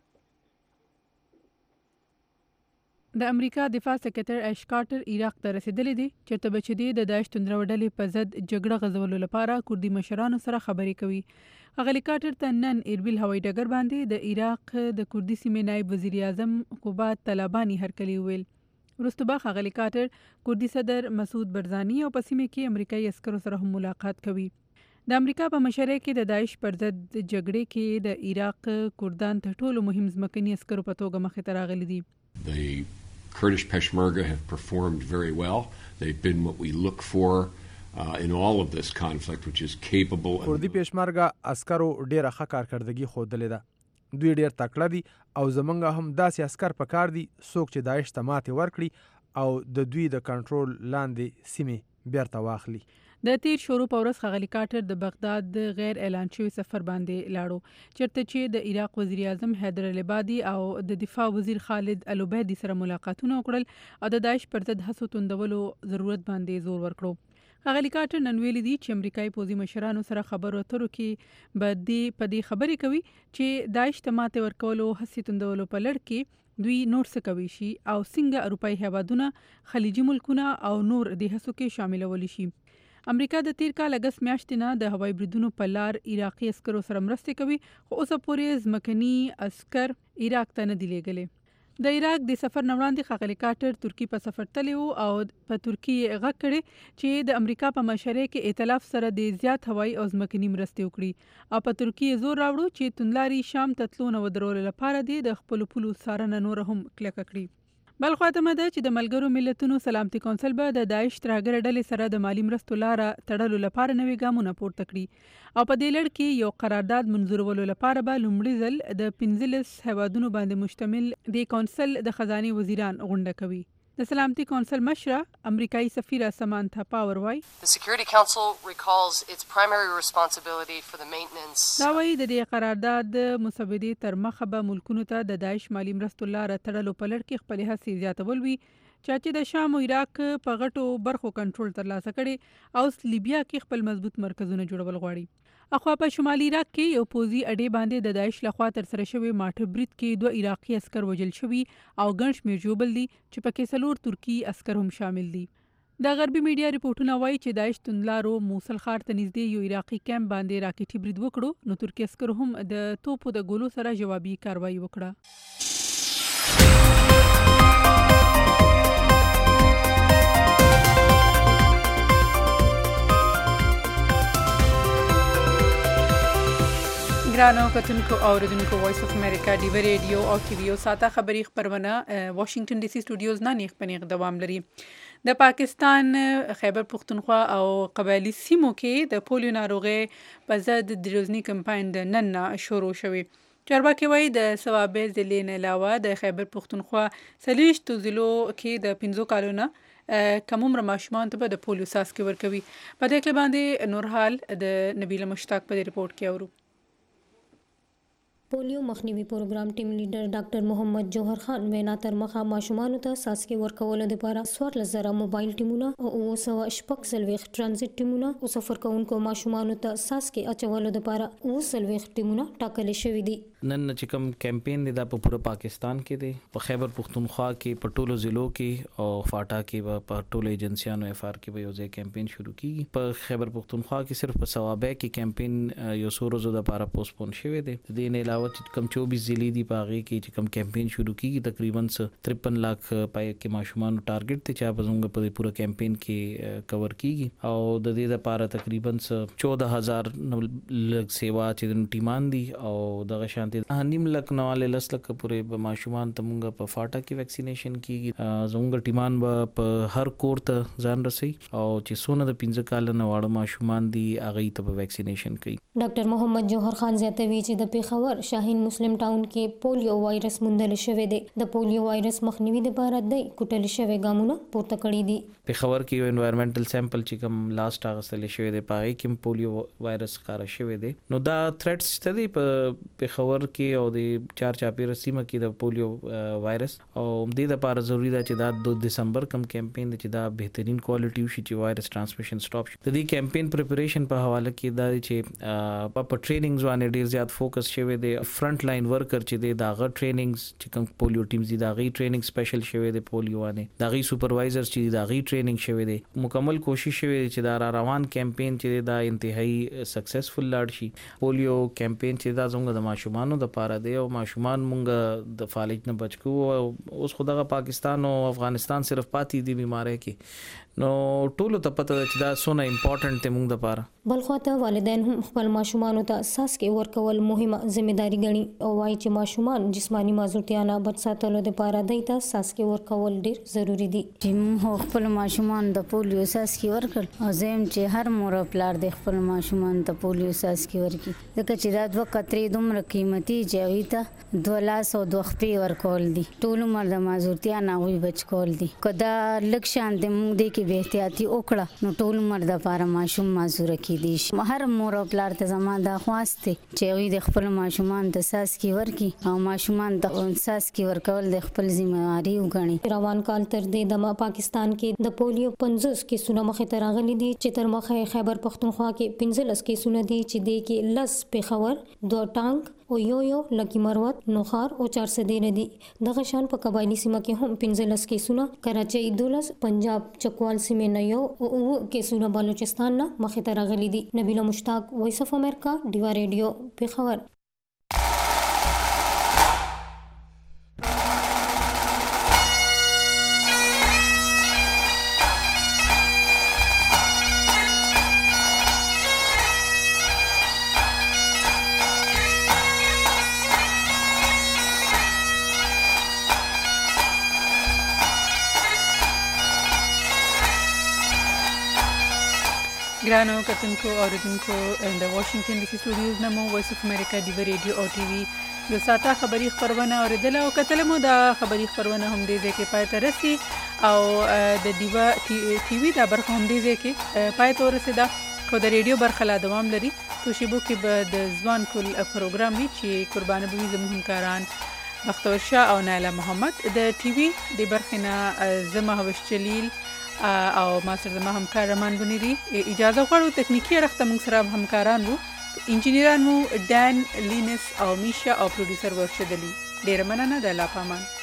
د امریکا دفاع سکرټر ایش کارټر عراق ته رسیدلی دی چېرته به چې دی د داعش توندرو ډلې په ضد جګړه غځولو لپاره کوردي مشرانو سره خبرې کوي. ښاغلي کارټر ته نن ایربیل هوایي ډګر باندې د عراق د کوردي سیمې نایب وزیر اعظم قبات طالباني هرکلي وویل. وروسته به ښاغلي کارټر کوردي صدر مسعود برزاني او په سیمه کې امریکایي عسکرو سره هم ملاقات کوي. د امریکا په مشرۍ کې د داعش پر ضد جګړې کې د عراق کوردان تر ټولو مهم ځمکني عسکرو په توګه مخې ته راغلي دي. Kurdish Peshmerga have performed very well. They've been what we look for uh, in all of this conflict, which is capable. کوردي پېشمرګه عسکرو ډېره ښه کارکردګي ښودلې ده. دوی ډېر تکړه دي او زمونږ هم داسې عسکر پکار دي څوک چې داعش ته ماتې ورکړي او د دوی د کنټرول لاندې سیمې بیرته واخلي. د تیر شروع په ورځ ښاغلي کارټر د بغداد د غیر اعلان شوي سفر باندې لاړو چېرته چې د عراق وزیر اعظم حیدر العبادي او د دفاع وزیر خالد العبیدي سره ملاقاتونه وکړل او د داعش پر ضد هڅو توندولو ضرورت باندې زور ورکړو. ښاغلي کارټر نن ویلي دي چې امریکایي پوځي مشرانو سره خبرو اترو کې به دې په دې خبرې کوي چې داعش ته ماتې ورکولو هڅې توندولو په لړ کې دوی نور څه کوي شي او څنګه اروپایي هیوادونه خلیجي ملکونه او نور دې هڅو کې شاملولی شي. امریکا د تیر کال اګست میاشتې نه د هوایي بریدونو په لار عراقي عسکرو سره مرستې کوي خو اوسه پورې ځمکني عسکر عراق ته نه دي لیږلي. د عراق د سفر نه وړاندې ښاغلي کارټر ترکي په سفر تللی و او په ترکي یې غږ کړی چې د امریکا په مشرۍ کې ائتلاف سره د زیات هوایي او ځمکني مرستې وکړي او په ترکي یې زور راوړو چې توندلاري شام ته تلو نه ودرولو لپاره دې د خپلو پولو څارنه نوره هم کلکه کړي. بل خواته مده چې د ملګرو ملتونو سلامتي کونسل به د داعش ترهګره ډلې سره د مالی مرستو لاره تړلو لپاره نوي ګامونه پورته کړي او په دې لړ کې یو قرارداد منظورولو لپاره به لومړي ځل د پنځلس هیوادونو باندې مشتمل د کونسل د خزانه وزیران غونډه کوي. د سلامتي کونسل مشره امریکایي سفیره سمانتا پاور وای The Security Council recalls its primary responsibility for the maintenance. دا وایي د دې قرارداد مسودې تر مخه به ملکونو ته د داعش مالی مرستو لاره تړلو په لړ کې خپلې هڅې زیاتول وي چې د شام او عراق په غټو برخو کنټرول ترلاسه کړي او لیبیا کې خپل مضبوط مرکزونه جوړول غواړي. اخوا په شمالي عراق کې یو پوځي اډې باندې د داعش لخوا ترسره شوی مارټر برید کې دوه عراقي عسکر وژل شوي او ګڼ شمېر ژوبل دي چې پکې څلور ترکي عسکر هم شامل دي. د غربي میډیا ریپورټونه وایي چې داعش توندلارو موصل ښار ته نږدې یو عراقي کیمپ باندې راکټي برید وکړو، نو ترکي عسکرو هم د توپو د ګولو سره جوابي کاروایي وکړه. ګرانو کتونکو اوریدونکو وایس اف امریکا ډیوه ریډیو او ټي وي او ساته خبری خبرونه واشنگټن ډي سي سټوډیوز نه نیغ پنیغ دوام لري. د پاکستان خیبر پختونخوا او قبایلی سیمو کې د پولیو ناروغي په ضد د ډیروزنی کمپاین د نن شروع شوی. چارواکي وایي د صوابع ضلع نه علاوه د خیبر پختونخوا څلوېښتو ضلعو کې د پنځو کالونو کم عمره ماشومان ته د پولیو څاڅکي ورکوي. په دې کې باندې نور حال د نبیله مشتاق په ریپورت کې اورو. پولیو مخنیوي پروګرام ټیم لیډر ډاکټر محمد جوهر خان وینا تر مخه ماشومانو ته څاڅکي ورکولو لپاره څوارلس زره موبایل ټیمونه او اوه سوه شپږ څلوېښت ټرانزیټ ټیمونه او سفر کوونکو ماشومانو ته څاڅکي اچولو لپاره اوه څلوېښت ټیمونه ټاکلي شوي دي. نن چې کوم کمپین دی دا په پوره پاکستان کې دی، په خیبر پختونخوا کې په ټولو ضلعو کې او فاټا کې په ټولو ایجنسیانو اف آر کې به یو ځای کمپین شروع کیږي. په خیبر پختونخوا کې صرف په صوابع کې کمپین یو څو ورځو لپاره پوسټپون شوی دی. د دې نه علاوه چې کم چوبیس ضلع دي په هغې کې چې کوم کمپین شروع کیږي تقریبا ترپن لاک پای کې ماشومانو ټارګټ دی چې هغه زموږ په پوره کمپین کې کور کیږي او د دې لپاره تقریبا چودہ هزار لږ سیوا چې ټیمان دي او دغه شانتي نیم لک نواله لس لک پورې ماشومان ته مونږ په فاټا کې ویکسینیشن کیږي. زموږ ټیمان به په هر کور ته ځان رسي او چې څونه د پنځه کال نه واړه ماشومان دي هغه ته به ویکسینیشن کوي. ډاکټر محمد جوهر خان زیاتوي چې د پیښور شاهین مسلم ټاون کې پولیو وایرس موندل شوی دی. د پولیو وایرس مخنیوي لپاره د کوټل شوی ګامونه پورته کړي دي. پیښور کې یو انوایرنمنټل سیمپل چې کوم لاست اغستل شوی دی پای کې پولیو وایرس ښکار شوی دی. نو دا تھریټس ته دی په پیښور کې او د چار چاپیره سیمه کې د پولیو وایرس او د لپاره ضروری ده چې دا د دسمبر کم کمپین چې دا بهترین کوالټي وشي چې وایرس ټرانسمیشن سټاپ شي. د دې کمپین پریپریشن په حواله کې دا چې په ټریننګز باندې ډیر زیات فوکس شوی دی. فرنٹ لاین ورکر چې دی داغه ټریننګز چې کوم پولیو ټیمز دي داغه ټریننګ سپیشل شوی دی پولیو باندې داغه سپروایزر چې داغه ټریننګ شوی دی. مکمل کوشش شوی دی چې دا روان کمپین چې دا انتهایی سکسسفل لاړ شي. پولیو کمپین چې دا زموږ د ماشومانو د پاره دی او ماشومان مونږ د فالج نه بچ کو او اوس خدغه پاکستان او افغانستان صرف پاتې دي بیماری کې. نو ټولو ته پته ده چې دا څونه امپورټنټ دی مونږ لپاره. بل خواته والدین هم خپل ماشومانو ته څاڅکي ورکول مهمه ځمېداري ګڼي او وایي چې ماشومان جسمانی معذورتیا نه بچ ساتلو لپاره دوی ته څاڅکي ورکول ډیر ضروری دي. چې موږ خپل ماشومان د پولیو څاڅکي ورکړل او زم چې هر مور پلار د خپل ماشومان ته پولیو څاڅکي ورکړي ځکه چې دا دوه قطرې دومره قیمتي چې وي ته دوه لاس او دوه خپې ورکول دي. ټول عمر د معذورتیا نه وي بچ کول دي. کدا لک شان د موږ د کې به احتیاطي وکړه نو ټول عمر د لپاره ماشوم معذور کیدي. هر مور او پلار ته زما د خواسته چې وي د خپل ماشومان د څاڅکي ورکړي او ماشومان د څاڅکي ورکول د خپل ځمواري وګڼي. روان کال تر دې د پاکستان کې د پولیو پنځوس کیسونه مخې ته راغلي دي چې تر مخه خیبر پختونخوا کې پنځلس کیسونه دي چې د کې لس پیښور دوه ټانک او یو یو لکی مروت نوخار او چار سدې ندي. دغه شان په قبایلی سیمه کې هم پنځلس کیسونه، کراچۍ دولس، پنجاب چکوال سیمه نه یو او اوه کیسونه بلوچستان نه مخې ته راغلي دي. نبیله مشتاق، وایس اف امریکا، ډیوا ریډیو، پیښور. ګرانو کتونکو اوریدونکو د واشنگټن ډي سي سټوډیوز نه مو وایس اف امریکا ډیوه ریډیو او ټي وي یو ساته خبری خبرونه اوریدله او کتل مو د خبری خبرونه هم دې ځکه پای ته رسي او د ډیوه ټي وي د برخه هم دې ځکه پای ته ورسیده. خو د ریډیو برخه لا دوام لري. توشیبو کې به د ځوان کول پروګرام وي چې قربانه به وي زموږ همکاران بختور شاه او نایله محمد. د ټي وي د برخه نه زما هوش جلیل او ما سره زما همکار رمان بنيري اجازه غواړو تکنیکی اړخ ته موږ سره همکاران وو انجینران مو ډان لینس او میشا او پروډوسر ورشد علي ډیر مننه د لا پامان